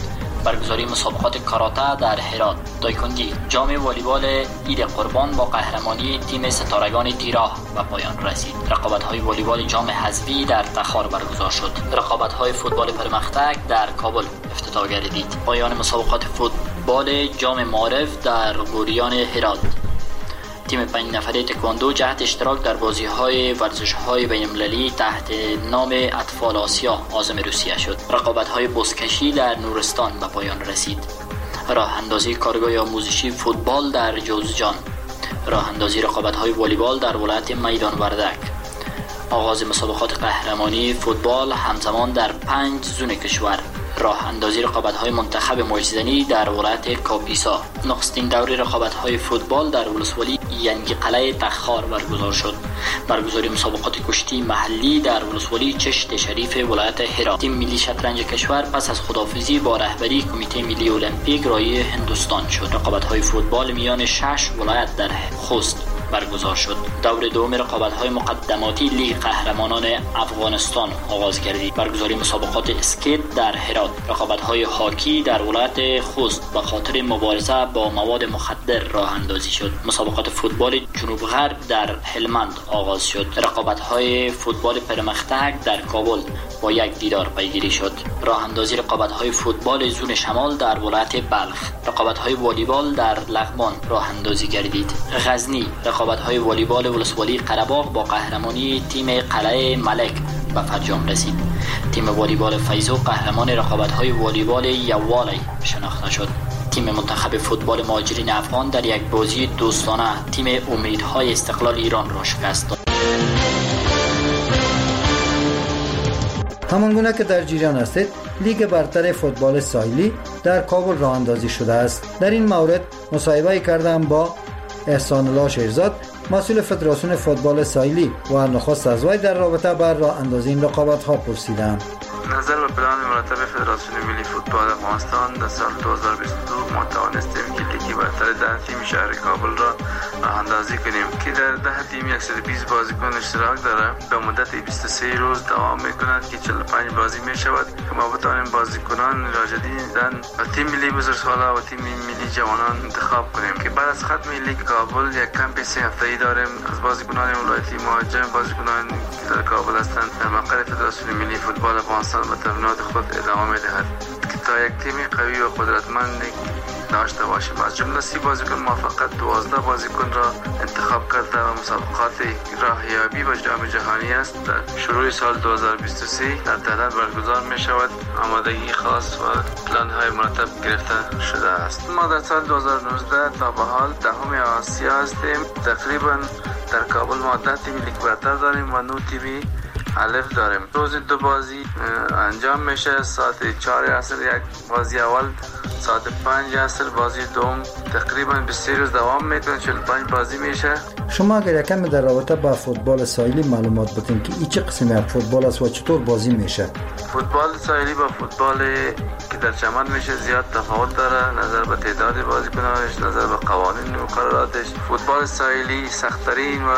Speaker 3: برگزاری مسابقات کاراته در هرات. تایکوندی. جام والیبال عید قربان با قهرمانی تیم ستارگان دیراه به پایان رسید. رقابت‌های والیبال جام حذفی در تخار برگزار شد. رقابت‌های فوتبال پرمختک در کابل افتتاح گردید. پایان مسابقات فوتبال جام معارف در گوریان هرات. تیم 5 نفره تکواندو جهت اشتراک در بازی‌های ورزش‌های بین‌المللی تحت نام اطفال آسیا عازم روسیه شد. رقابت‌های بزکشی در نورستان به پایان رسید. راه اندازی کارگاه آموزشی فوتبال در جوزجان. راه اندازی رقابت‌های والیبال در ولایت میدان وردک. آغاز مسابقات قهرمانی فوتبال همزمان در 5 زون کشور. راه اندازی رقابت‌های منتخب موج‌زنی در ولایت کاپیسا. نخستین دوره رقابت‌های فوتبال در ولسوالی ینگی قلعه تخار برگزار شد. برگزاری مسابقات کشتی محلی در ولسوالی چشت شریف ولایت هرات. تیم ملی شطرنج کشور پس از خداحافظی با رهبری کمیته ملی المپیک رای هندوستان شد. رقابت‌های فوتبال میان 6 ولایت در خوست برگزار شد. دور دوم رقابت‌های مقدماتی لیگ قهرمانان افغانستان آغاز گردید. برگزاری مسابقات اسکیت در هرات. رقابت‌های هاکی در ولایت خوست به خاطر مبارزه با مواد مخدر راه اندازی شد. مسابقات فوتبال جنوب غرب در هلمند آغاز شد. رقابت‌های فوتبال پرمختک در کابل با یک دیدار پیگیری شد. راه اندازی رقابت‌های فوتبال زون شمال در ولایت بلخ. رقابت‌های والیبال در لغمان راه اندازی گردید. غزنی رقابت‌های والیبال ولسوالی قره‌باغ با قهرمانی تیم قلعه ملک به فرجام رسید. تیم والیبال فیضو قهرمان رقابت‌های والیبال یوالی شناخته شد. تیم منتخب فوتبال مهاجرین افغان در یک بازی دوستانه تیم امیدهای استقلال ایران را شکست داد.
Speaker 9: همانگونه که در جریان هستید، لیگ برتر فوتبال ساحلی در کابل راه اندازی شده است. در این مورد مصاحبه کردم با احسان الله شیرزاد، مسئول فدراسیون فوتبال ساحلی و نخست از وی در رابطه بر راه اندازی این رقابت‌ها پرسیدم.
Speaker 7: نظر به پلان مرتب فدراسیون ملی فوتبال افغانستان در سال 2022 ما توانستیم که لیگ برتر 10 تیم شهر کابل را راه اندازی کنیم که در 10 تیم 120 بازیکن اشتراک داره. به مدت 23 روز دوام میکند که 45 بازی می شود که ما بتوانیم بازیکنان را جدیداً تیم ملی بزرگسالا و تیم ملی جوانان انتخاب کنیم که بعد از ختم لیگ کابل یک کمپ 3 هفته‌ای داریم از بازیکنان ولایتی مهاجم، بازیکنان که در کابل هستند در مقر فدراسیون ملی فوتبال افغانستان به تمرینات خود ادامه می‌دهد که تا یک تیم قوی و قدرتمند داشته باشیم. از جمله 30 بازیکن موفقیت 12 بازیکن را انتخاب کرده و مسابقات راهیابی به جام جهانی است در شروع سال 2023 در تهران برگزار می شود. آمادگی خاص و پلان های مرتب گرفته شده است. ما در سال 2019 تا به حال دهم آسیا هستیم. تقریبا در کابل ما 10 تیم لیگ برتر داریم و 9 تیمی الف داریم. روز 2 بازی انجام میشه. ساعت 4 عصر یک بازی اول، ساعت 5 عصر بازی دوم. تقریبا 23 روز دوام میکنه، 45 بازی میشه.
Speaker 9: شما اگر کمی در رابطه با فوتبال ساحلی معلومات بدین که این چه قسمی از فوتبال است و چطور بازی میشه؟
Speaker 7: فوتبال ساحلی با فوتبال که در چمن میشه زیاد تفاوت داره، نظر به تعداد بازیکنانش، نظر به قوانین و مقرراتش. فوتبال ساحلی سخت‌ترین و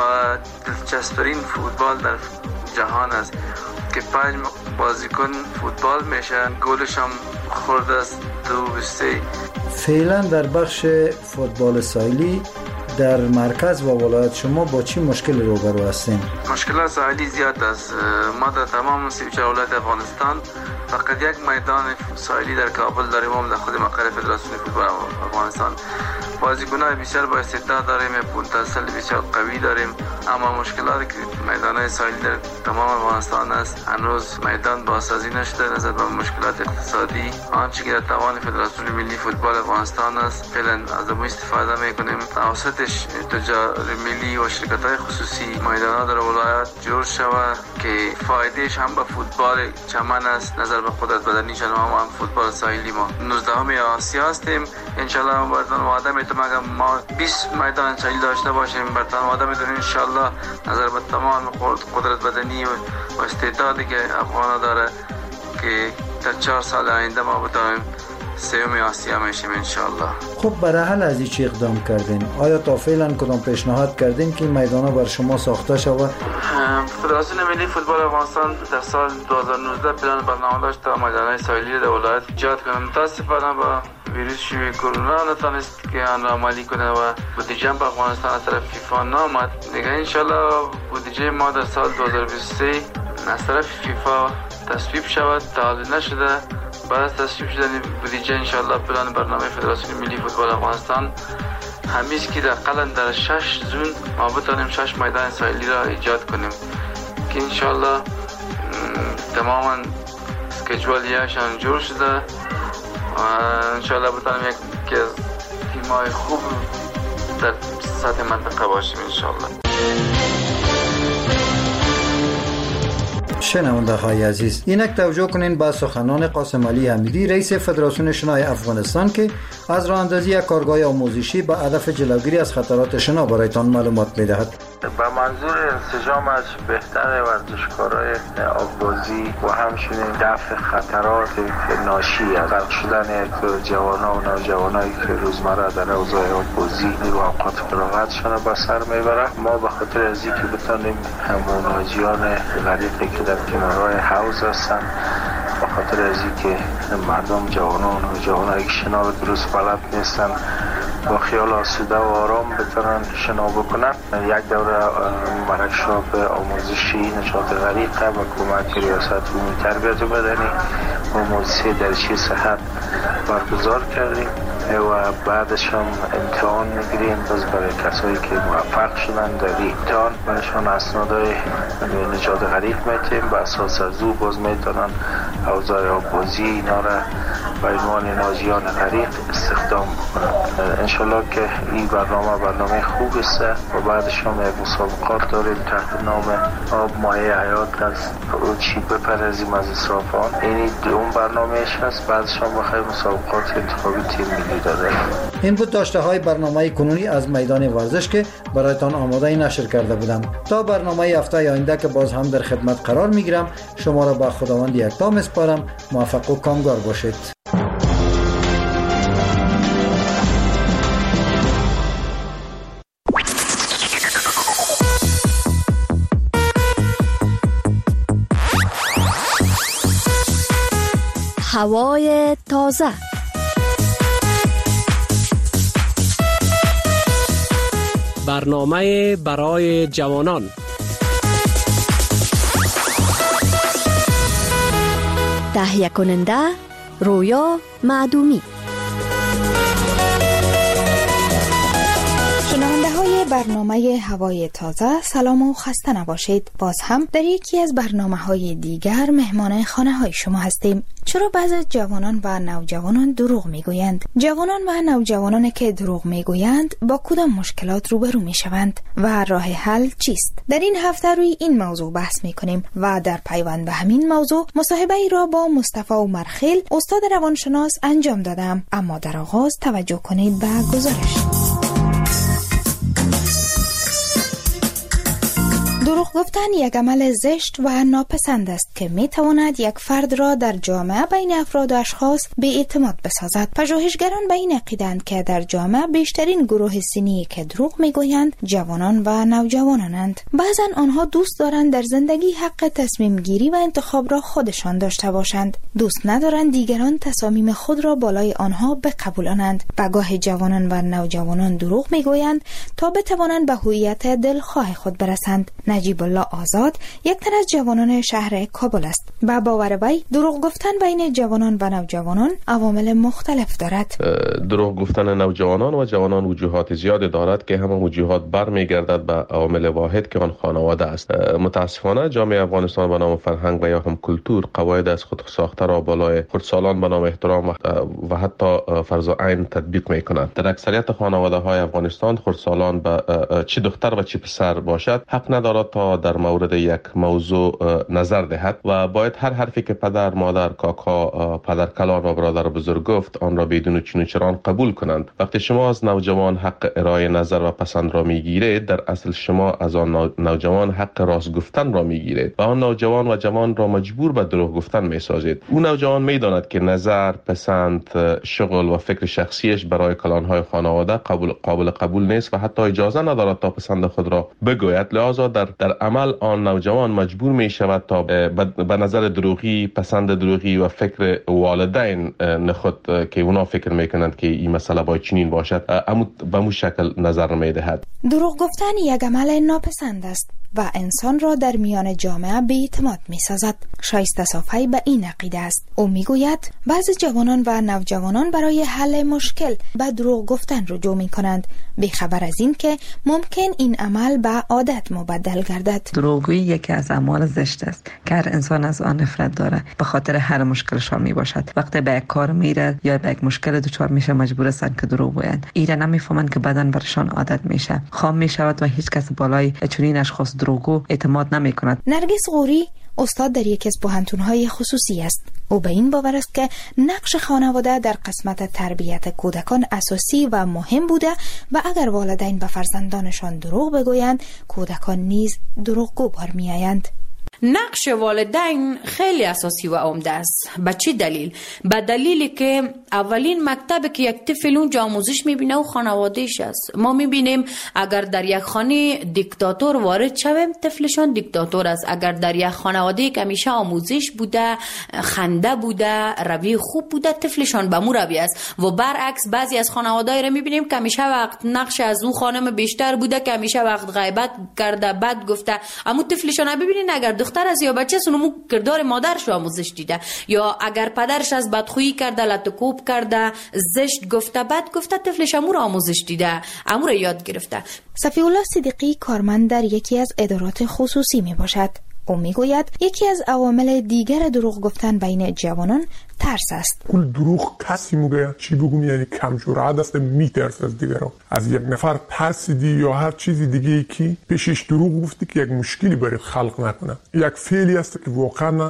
Speaker 7: دلچسب‌ترین فوتبال در جهان است که 5 بازیکن فوتبال میشن. گلش هم خورده است 2-3.
Speaker 9: فعلا در بخش فوتبال ساحلی در مرکز و ولایت شما با چی مشکل روبرو هستین؟
Speaker 7: مشکلات ساحلی زیاد است. ما در تمام 34 ولایت افغانستان فقط یک میدان ساحلی در کابل داریم، هم در خود مقر فدراسیون فوتبال افغانستان. بازیکنان بسیار با استعداد داریم، پتانسیل بسیار قوی داریم، اما مشکلاتی که میدان‌های ساحلی در تمام افغانستان است، هنوز میدان بازسازی نشده. نظر به مشکلات اقتصادی، آنچه که در توان فدراسیون ملی فوتبال افغانستان است، فعلا از آن استفاده می‌کنیم. توسط تجار ملی و شرکت‌های خصوصی میدان‌ها در ولایت جور شود که فایدهش هم به فوتبال چمن است. نظر به قدرت بدنیشان هم فوتبال ساحلی ما 19ام آسیا هستیم. ان شاء الله برتون وعده میتونم اگر ما 20 میدان ساحلی داشته باشیم، برتون وعده میتونم ان شاء الله نظر به تمام قدرت بدنی و استعدادی که افغان داره که در 4 سال آینده ما بتونیم سوم آسیا میشیم انشالله.
Speaker 9: خب برای حل از این چی اقدام کردین؟ آیا تا فعلا کدام پیشنهاد کردین که میدانا بر شما ساخته شود؟
Speaker 7: فدراسیون ملی فوتبال افغانستان در سال 2019 پلان برنامه داشت تا میدانهای ساحلی در ولایت ایجاد کنه. متاسفانه با ویروس شیوع کرونا نتونست که آن را عملی کنه و بودجه به افغانستان از طرف فیفا نامد. دیگه انشالله بودجه ما در سال 2023 از طرف فیفا تصویب شود. تا حال نشده. بعد از تصویب شدن بودجه انشالله پلان برنامه فدراسیون ملی فوتبال افغانستان همیست که در 6 زون ما بتانیم 6 میدان ساحلی را ایجاد کنیم که انشالله تماما اسکیجوالیاشان جور شده و انشالله بتانیم یکی از تیم‌های خوب در سطح منطقه باشیم انشالله.
Speaker 9: شنونده های عزیز، اینک توجه کنین به سخنان قاسم علی حمیدی رئیس فدراسیون شنای افغانستان که از راه اندازی یک کارگاه آموزشی به هدف جلوگیری از خطرات شنا برایتان معلومات می‌دهد.
Speaker 24: به منظور انسجام از بهتر ورزشکارای آببازی و همچنین دفع خطرات ناشی از غرق شدن جوانان و نوجوانایی که روزمره در حوزه آببازی و اوقات فراغتشان به سر میبره، ما به خاطر از اینکه بتانیم همون حاجیان غریقی که در کنارهای حوض هستن، به خاطر از اینکه مردم جوانان و نوجوانایی که شنا رو درست بلد نیستن با خیال آسوده و آرام بتونن شنا بکنن، یک دوره ورکشاپ آموزشی نشاط غریقه و کمک ریاست عمومی تربیت بدنی و موزیسی درچی صحت برگزار کردیم و بعدش هم امتحان میگیریم. باز برای کسایی که موفق شدن در این امتحان برایشان اسنادهای نجات غریق میتیم، به اساس از او باز میتونن حوزه آببازی اینا را به عنوان ناجیان غریق استخدام بکنن. انشالله که این برنامه خوب است و بعدش هم یک مسابقات داریم تحت نام آب مایه حیات از چی بپرزیم از اسرافان. این دوم برنامهش هست. بعدش هم بخیر مسابقات انتخابی تیم ملی داده.
Speaker 9: این بود داشته های برنامه کنونی از میدان ورزش که برایتان آماده نشر کرده بودم. تا برنامه هفته آینده که باز هم در خدمت قرار میگیرم، شما را به خداوند یکتا میسپارم. موفق و کامگار باشید.
Speaker 4: هوای تازه.
Speaker 13: برنامه برای جوانان.
Speaker 4: تهیه کننده رویا معدومی.
Speaker 11: شنونده های برنامه هوای تازه، سلام و خسته نباشید. باز هم در یکی از برنامه های دیگر مهمان خانه های شما هستیم. چرا بعضی جوانان و نوجوانان دروغ میگویند؟ جوانان و نوجوانانی که دروغ میگویند با کدام مشکلات روبرو میشوند و راه حل چیست؟ در این هفته روی این موضوع بحث میکنیم و در پیوند به همین موضوع مصاحبه ای را با مصطفی عمرخیل، استاد روانشناس انجام دادم. اما در آغاز توجه کنید به گزارش. دروغ گفتن یک عمل زشت و ناپسند است که می تواند یک فرد را در جامعه بین افراد و اشخاص بی اعتماد بسازد. پژوهشگران به این عقیدند که در جامعه بیشترین گروه سنی که دروغ می گویند جوانان و نوجوانانند. بعضا آنها دوست دارند در زندگی حق تصمیم گیری و انتخاب را خودشان داشته باشند. دوست ندارند دیگران تصامیم خود را بالای آنها بقبولانند. بگاه جوانان و نوجوانان دروغ می گویند تا بتوانند به هویت دلخواه خود برسند. نجیب الله آزاد یک تن از جوانان شهر کابل است. با باور وی دروغ گفتن بین جوانان و نوجوانان عوامل مختلف دارد.
Speaker 12: دروغ گفتن نوجوانان و جوانان وجوهات زیاد دارد که همه وجوهات برمیگردد به عامل واحد که آن خانواده است. متاسفانه جامعه افغانستان به نام فرهنگ و یا هم کلتور قواعد از خود ساخته را بالای خردسالان به نام احترام و حتی فرض عین تطبیق می‌کند. در اکثریت خانواده‌های افغانستان خردسالان به چه دختر و چه پسر باشد حق ندارد تا ما در مورد یک موضوع نظر دهد و باید هر حرفی که پدر، مادر، کاکا، پدر کلان و برادر بزرگ گفت آن را بدون چون و چران قبول کنند. وقتی شما از نوجوان حق ارائه نظر و پسند را میگیرید، در اصل شما از آن نوجوان حق راست گفتن را میگیرید و آن نوجوان و جوان را مجبور به دروغ گفتن میسازید. اون نوجوان میداند که نظر، پسند، شغل و فکر شخصیش برای کلانهای خانواده قابل قبول نیست و حتی اجازه ندارد تا پسند خود را بگوید. لذا در عمل آن نوجوان مجبور می شود تا به نظر دروغی، پسند دروغی و فکر والدین نخود که اونا فکر میکنند که این مسئله باید چنین باشد به مو شکل نظر میدهد.
Speaker 11: دروغ گفتن یک عمل ناپسند است و انسان را در میان جامعه بی‌اعتماد می‌سازد. شایسته صافی به این عقیده است. او میگوید بعضی جوانان و نوجوانان برای حل مشکل به دروغ گفتن رجوع می‌کنند، بی‌خبر از این که ممکن این عمل به عادت مبدل گردد.
Speaker 14: دروغگویی یکی از اعمال زشت است که هر انسان از آن نفرت دارد. به خاطر هر مشکلشان میباشد. وقتی به یک کار میره یا به یک مشکل دچار میشه مجبور هستند که دروغ بگویند. ایرا نمیفهمند که بعداً برشان عادت میشه، خام میشود و هیچ کس بالای چنین اشخاص دروغگو اعتماد نمیکند.
Speaker 11: نرگس غوری استاد در یکی از پوهنتون‌های خصوصی است. او به این باور است که نقش خانواده در قسمت تربیت کودکان اساسی و مهم بوده و اگر والدین به فرزندانشان دروغ بگویند، کودکان نیز دروغگو برمیآیند.
Speaker 15: نقش والدین خیلی اساسی و عمده است. به چه دلیل؟ به دلیلی که اولین مکتبی که یک طفل اونجا آموزش میبینه و خانوادهش است. ما میبینیم اگر در یک خانه دیکتاتور وارد شویم، طفلشان دیکتاتور است. اگر در یک خانواده که همیشه آموزش بوده، خنده بوده، روی خوب بوده، طفلشان به مو روی است. و برعکس بعضی از خانواده‌ای را میبینیم که همیشه وقت نقش از اون خانم بیشتر بوده، که همیشه وقت غیبت کرده، بد گفته. اما طفلشان ببینید اگر دختر است یا بچه است، اونمو کردار مادرش آموزش دیده، یا اگر پدرش از بدخویی کرده، لطکوب کرده، زشت گفته، بد گفته، طفلش امور آموزش دیده، امور یاد گرفته.
Speaker 11: صفی الله صدیقی کارمند در یکی از ادارات خصوصی می باشد. او میگوید یکی از عوامل دیگر دروغ گفتن بین جوانان ترس است.
Speaker 16: کل دروغ کسی میگه چی بگم، یعنی کم جرأت است، میترس از دیگران. از یک نفر ترسیدی یا هر چیزی دیگه که پیشش دروغ گفتی که یک مشکلی برات خلق نکنه. یک فعلی است که واقعا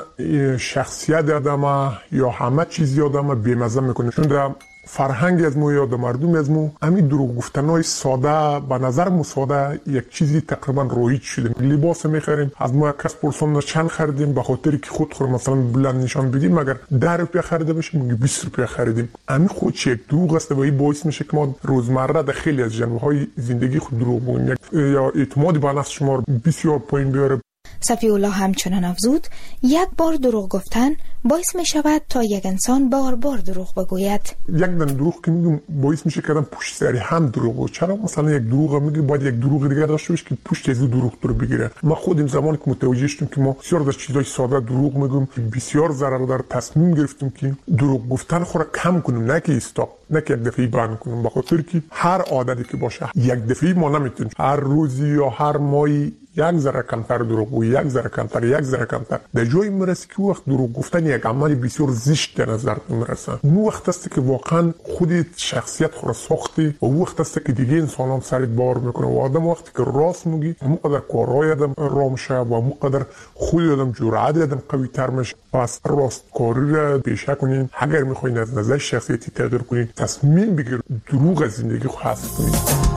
Speaker 16: شخصیت آدم یا همه چیزی آدم بی‌مزه میکنه. چون در فرهنگ از مو یا مردم از مو همین دروغ گفتنای ساده به نظر مو ساده یک چیزی تقریبا رایج شده. لباس میخریم، از ما کس پرسون چند خریدیم، به خاطر که خود خور مثلا بلند نشان بدیم، مگر 10 روپیه خریده باشیم میگه 20 روپیه خریدیم. همین خودش یک دروغ است و این باعث میشه که ما روزمره در خیلی از جنبه‌های زندگی خود دروغ بگیم یا اعتماد به نفس شما بسیار پایین بیاره.
Speaker 11: صفی الله همچنان افزود یک بار دروغ گفتن باعث می شود تا یک انسان بار بار دروغ بگوید.
Speaker 16: یک دروغ که میگم باعث میشه که آدم پشت سری هم دروغ بگه. چرا مثلا یک دروغ میگه باید یک دروغ دیگه داشته باشه که پشت از دروغ رو بگیره. ما خودیم زمانی که متوجه شدیم که ما بسیار از چیزای ساده دروغ میگیم، بسیار ضرر داره، تصمیم گرفتیم که دروغ گفتن خود را کم کنیم، نه که استاپ، نه که یک دفعه بند کنیم. به خاطر که هر عادتی که باشه یک دفعه ما نمیتونیم، هر روزی یا هر ماهی یک ذره کمتر دروغ گویی، یک ذره کمتر در جایی میرسی که وقت دروغ گفتن یک عمل بسیار زشت در نظر میرسه. اون وقت است که واقعا خودت شخصیت خود ساختی و اون وقت است که دیگه انسانان سرت بار میکنه و آدم وقتی که راست میگی اونقدر کارهای آدم راه میشه و اونقدر خود آدم جرأت آدم قوی تر میشه. پس راستکاری را پیشه کنین. اگر میخواین از نظر شخصیتی تغییر کنین، تصمیم بگیر دروغ از زندگی خود حذف کنید.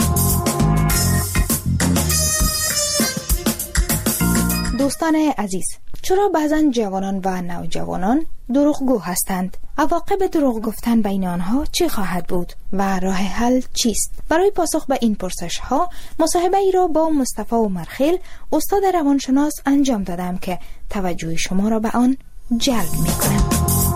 Speaker 11: دوستان عزیز، چرا بعضن جوانان و نوجوانان دروغگو هستند؟ عواقب دروغ گفتن بین آنها چی خواهد بود و راه حل چیست؟ برای پاسخ به این پرسش ها مصاحبه ای را با مصطفی عمرخیل استاد روانشناس انجام دادم که توجه شما را به آن جلب می کنم.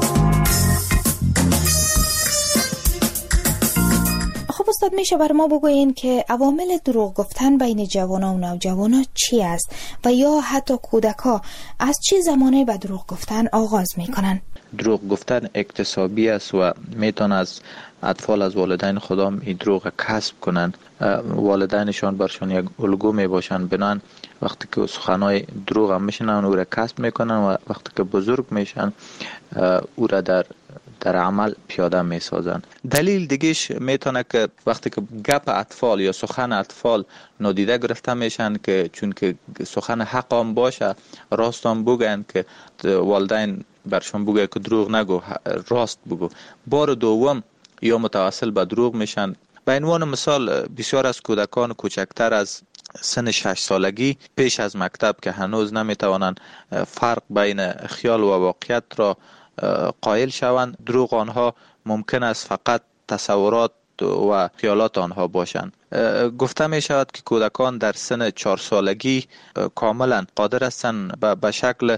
Speaker 11: خب استاد، میشه بر ما بگوین که عوامل دروغ گفتن بین جوانان و نوجوانان چی است و یا حتی کودک‌ها از چه زمانی به دروغ گفتن آغاز میکنن؟
Speaker 17: دروغ گفتن اکتسابی است و میتونه از اطفال از والدین خودم این دروغ کسب کنن. والدینشان برشان یک الگو میباشن، بنان وقتی که سخنای دروغ هم میشنن او را کسب میکنن و وقتی که بزرگ میشن او را در در عمل پیاده می سازن. دلیل دیگهش میتونه که وقتی که گپ اطفال یا سخن اطفال نادیده گرفته میشن که چون که سخن حق هم باشه، راست هم بگن که والدین برشون بگه که دروغ نگو، راست بگو، بار دوم یا متوسل به دروغ میشن. به عنوان مثال بسیار از کودکان کوچکتر از سن 6 سالگی پیش از مکتب که هنوز نمیتوانند فرق بین خیال و واقعیت را قائل شوند، دروغ آنها ممکن است فقط تصورات و خیالات آنها باشند. گفته می شود که کودکان در سن 4 سالگی کاملا قادر هستند به شکل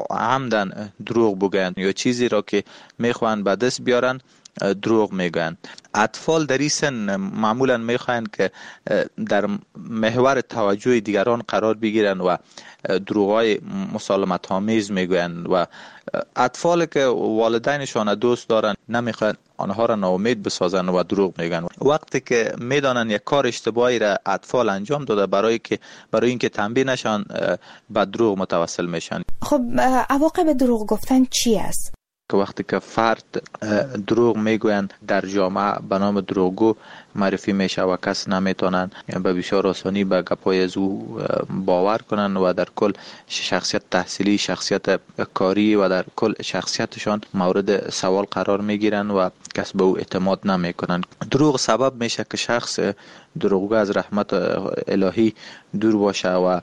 Speaker 17: عمدن دروغ بگویند یا چیزی را که میخواهند به دست بیارن دروغ میگویند. اطفال در این سن معمولا میخواهند که در محور توجه دیگران قرار بگیرند و دروغای مسالمت آمیز میگویند و اطفال که والدینشان دوست دارند نمیخواهند آنها را ناامید بسازند و دروغ میگن. وقتی که میدانند یک کار اشتباهی را اطفال انجام داده برای اینکه تنبیه نشان به دروغ متوسل میشن.
Speaker 11: خب عواقب دروغ گفتن چی است؟
Speaker 17: که وقتی که فرد دروغ میگویند در جامعه به نام دروغگو معرفی میشه و کس نمیتونن به بسیار آسانی به گپای از او باور کنن و در کل شخصیت تحصیلی، شخصیت کاری و در کل شخصیتشان مورد سوال قرار میگیرن و کس به او اعتماد نمیکنن. دروغ سبب میشه که شخص دروغگو از رحمت الهی دور باشه و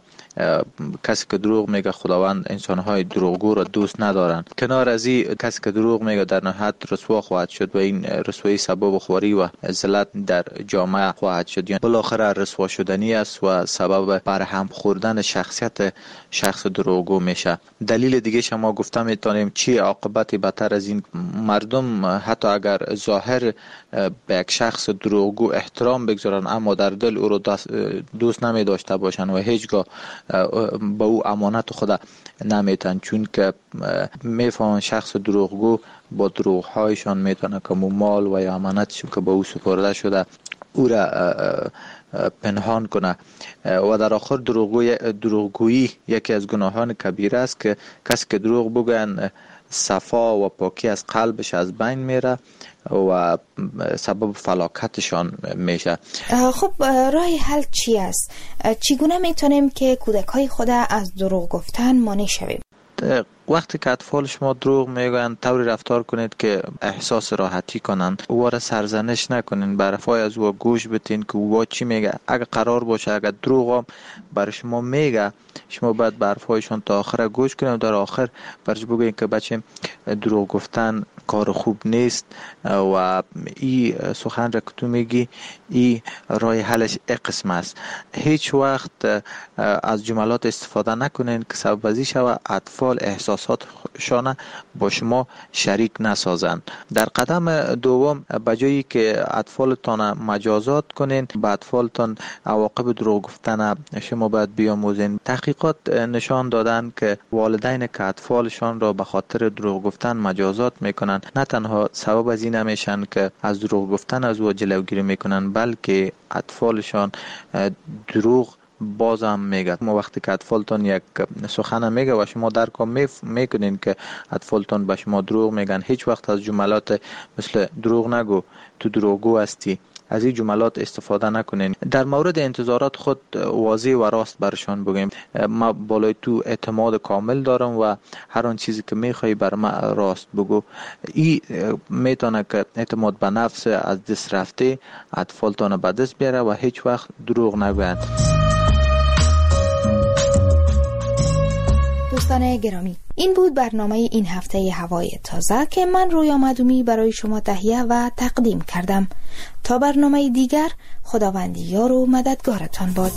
Speaker 17: کسی که دروغ میگه خداوند انسانهای دروغگو را دوست ندارن. کنار از این کسی که دروغ میگه در نهایت رسوا خواهد شد و این رسوایی سبب خواری و ذلت در جامعه خواهد شد. یعنی بالاخره رسوا شدنی است و سبب برهم خوردن شخصیت شخص دروغگو میشه. دلیل دیگه شما گفته میتونیم چی عاقبتی بدتر از این؟ مردم حتی اگر ظاهر به یک شخص دروغگو احترام بگذارن اما در دل او رو دوست نمی داشته باشن و هیچگاه با او امانت خود نمیتن، چون که میفهمن شخص دروغگو با دروغهایشان میتونه که مال و یا امانتشون که با او سپرده شده او را پنهان کنه و در آخر دروغگویی یکی از گناهان کبیره است که کسی که دروغ بگن صفا و پاکی از قلبش از بین میره و سبب فلاکتشان میشه.
Speaker 11: خب راه حل چی است؟ چگونه میتونیم که کودکای خود از دروغ گفتن مانع شویم؟
Speaker 17: وقتی که اطفال شما دروغ میگن طوری رفتار کنید که احساس راحتی کنن، او را سرزنش نکنین، برفای از او گوش بتین که او چی میگه. اگر قرار باشه اگر دروغ هم برای شما میگه، شما باید برفایشون تا آخر گوش کنید و در آخر برش بگوین که بچه دروغ گفتن کار خوب نیست و این سخن را که تو میگی این راه حلش قسم است. هیچ وقت از جملات استفاده نکنین که سبب ازی شود اطفال احساساتشان با شما شریک نسازند. در قدم دوم بجایی که اطفالتان مجازات کنین، به اطفالتان عواقب دروغ گفتن شما باید بیاموزین. تحقیقات نشان دادن که والدین که اطفالشان را به خاطر دروغ گفتن مجازات میکنن نه تنها سبب از این نمیشن که از دروغ گفتن از او جلوگیری میکنن، بلکه اطفالشان دروغ بازم میگه. ما وقتی که اطفالتون یک سخن میگه و شما درک میکنین که اطفالتون به شما دروغ میگن، هیچ وقت از جملات مثل دروغ نگو، تو دروغگو هستی، از این جملات استفاده نکنین. در مورد انتظارات خود واضح و راست برشان بگیم. ما بالای تو اعتماد کامل دارم و هر آن چیزی که میخوای بر ما راست بگو. این میتونه که اعتماد به نفس از دست رفته اطفالتان به دست بیاره و هیچ وقت دروغ نگویند.
Speaker 11: دوستان گرامی، این بود برنامه این هفته هوای تازه که من رویا معدومی برای شما تهیه و تقدیم کردم. تا برنامه دیگر، خداوند یار و مددگارتان باد.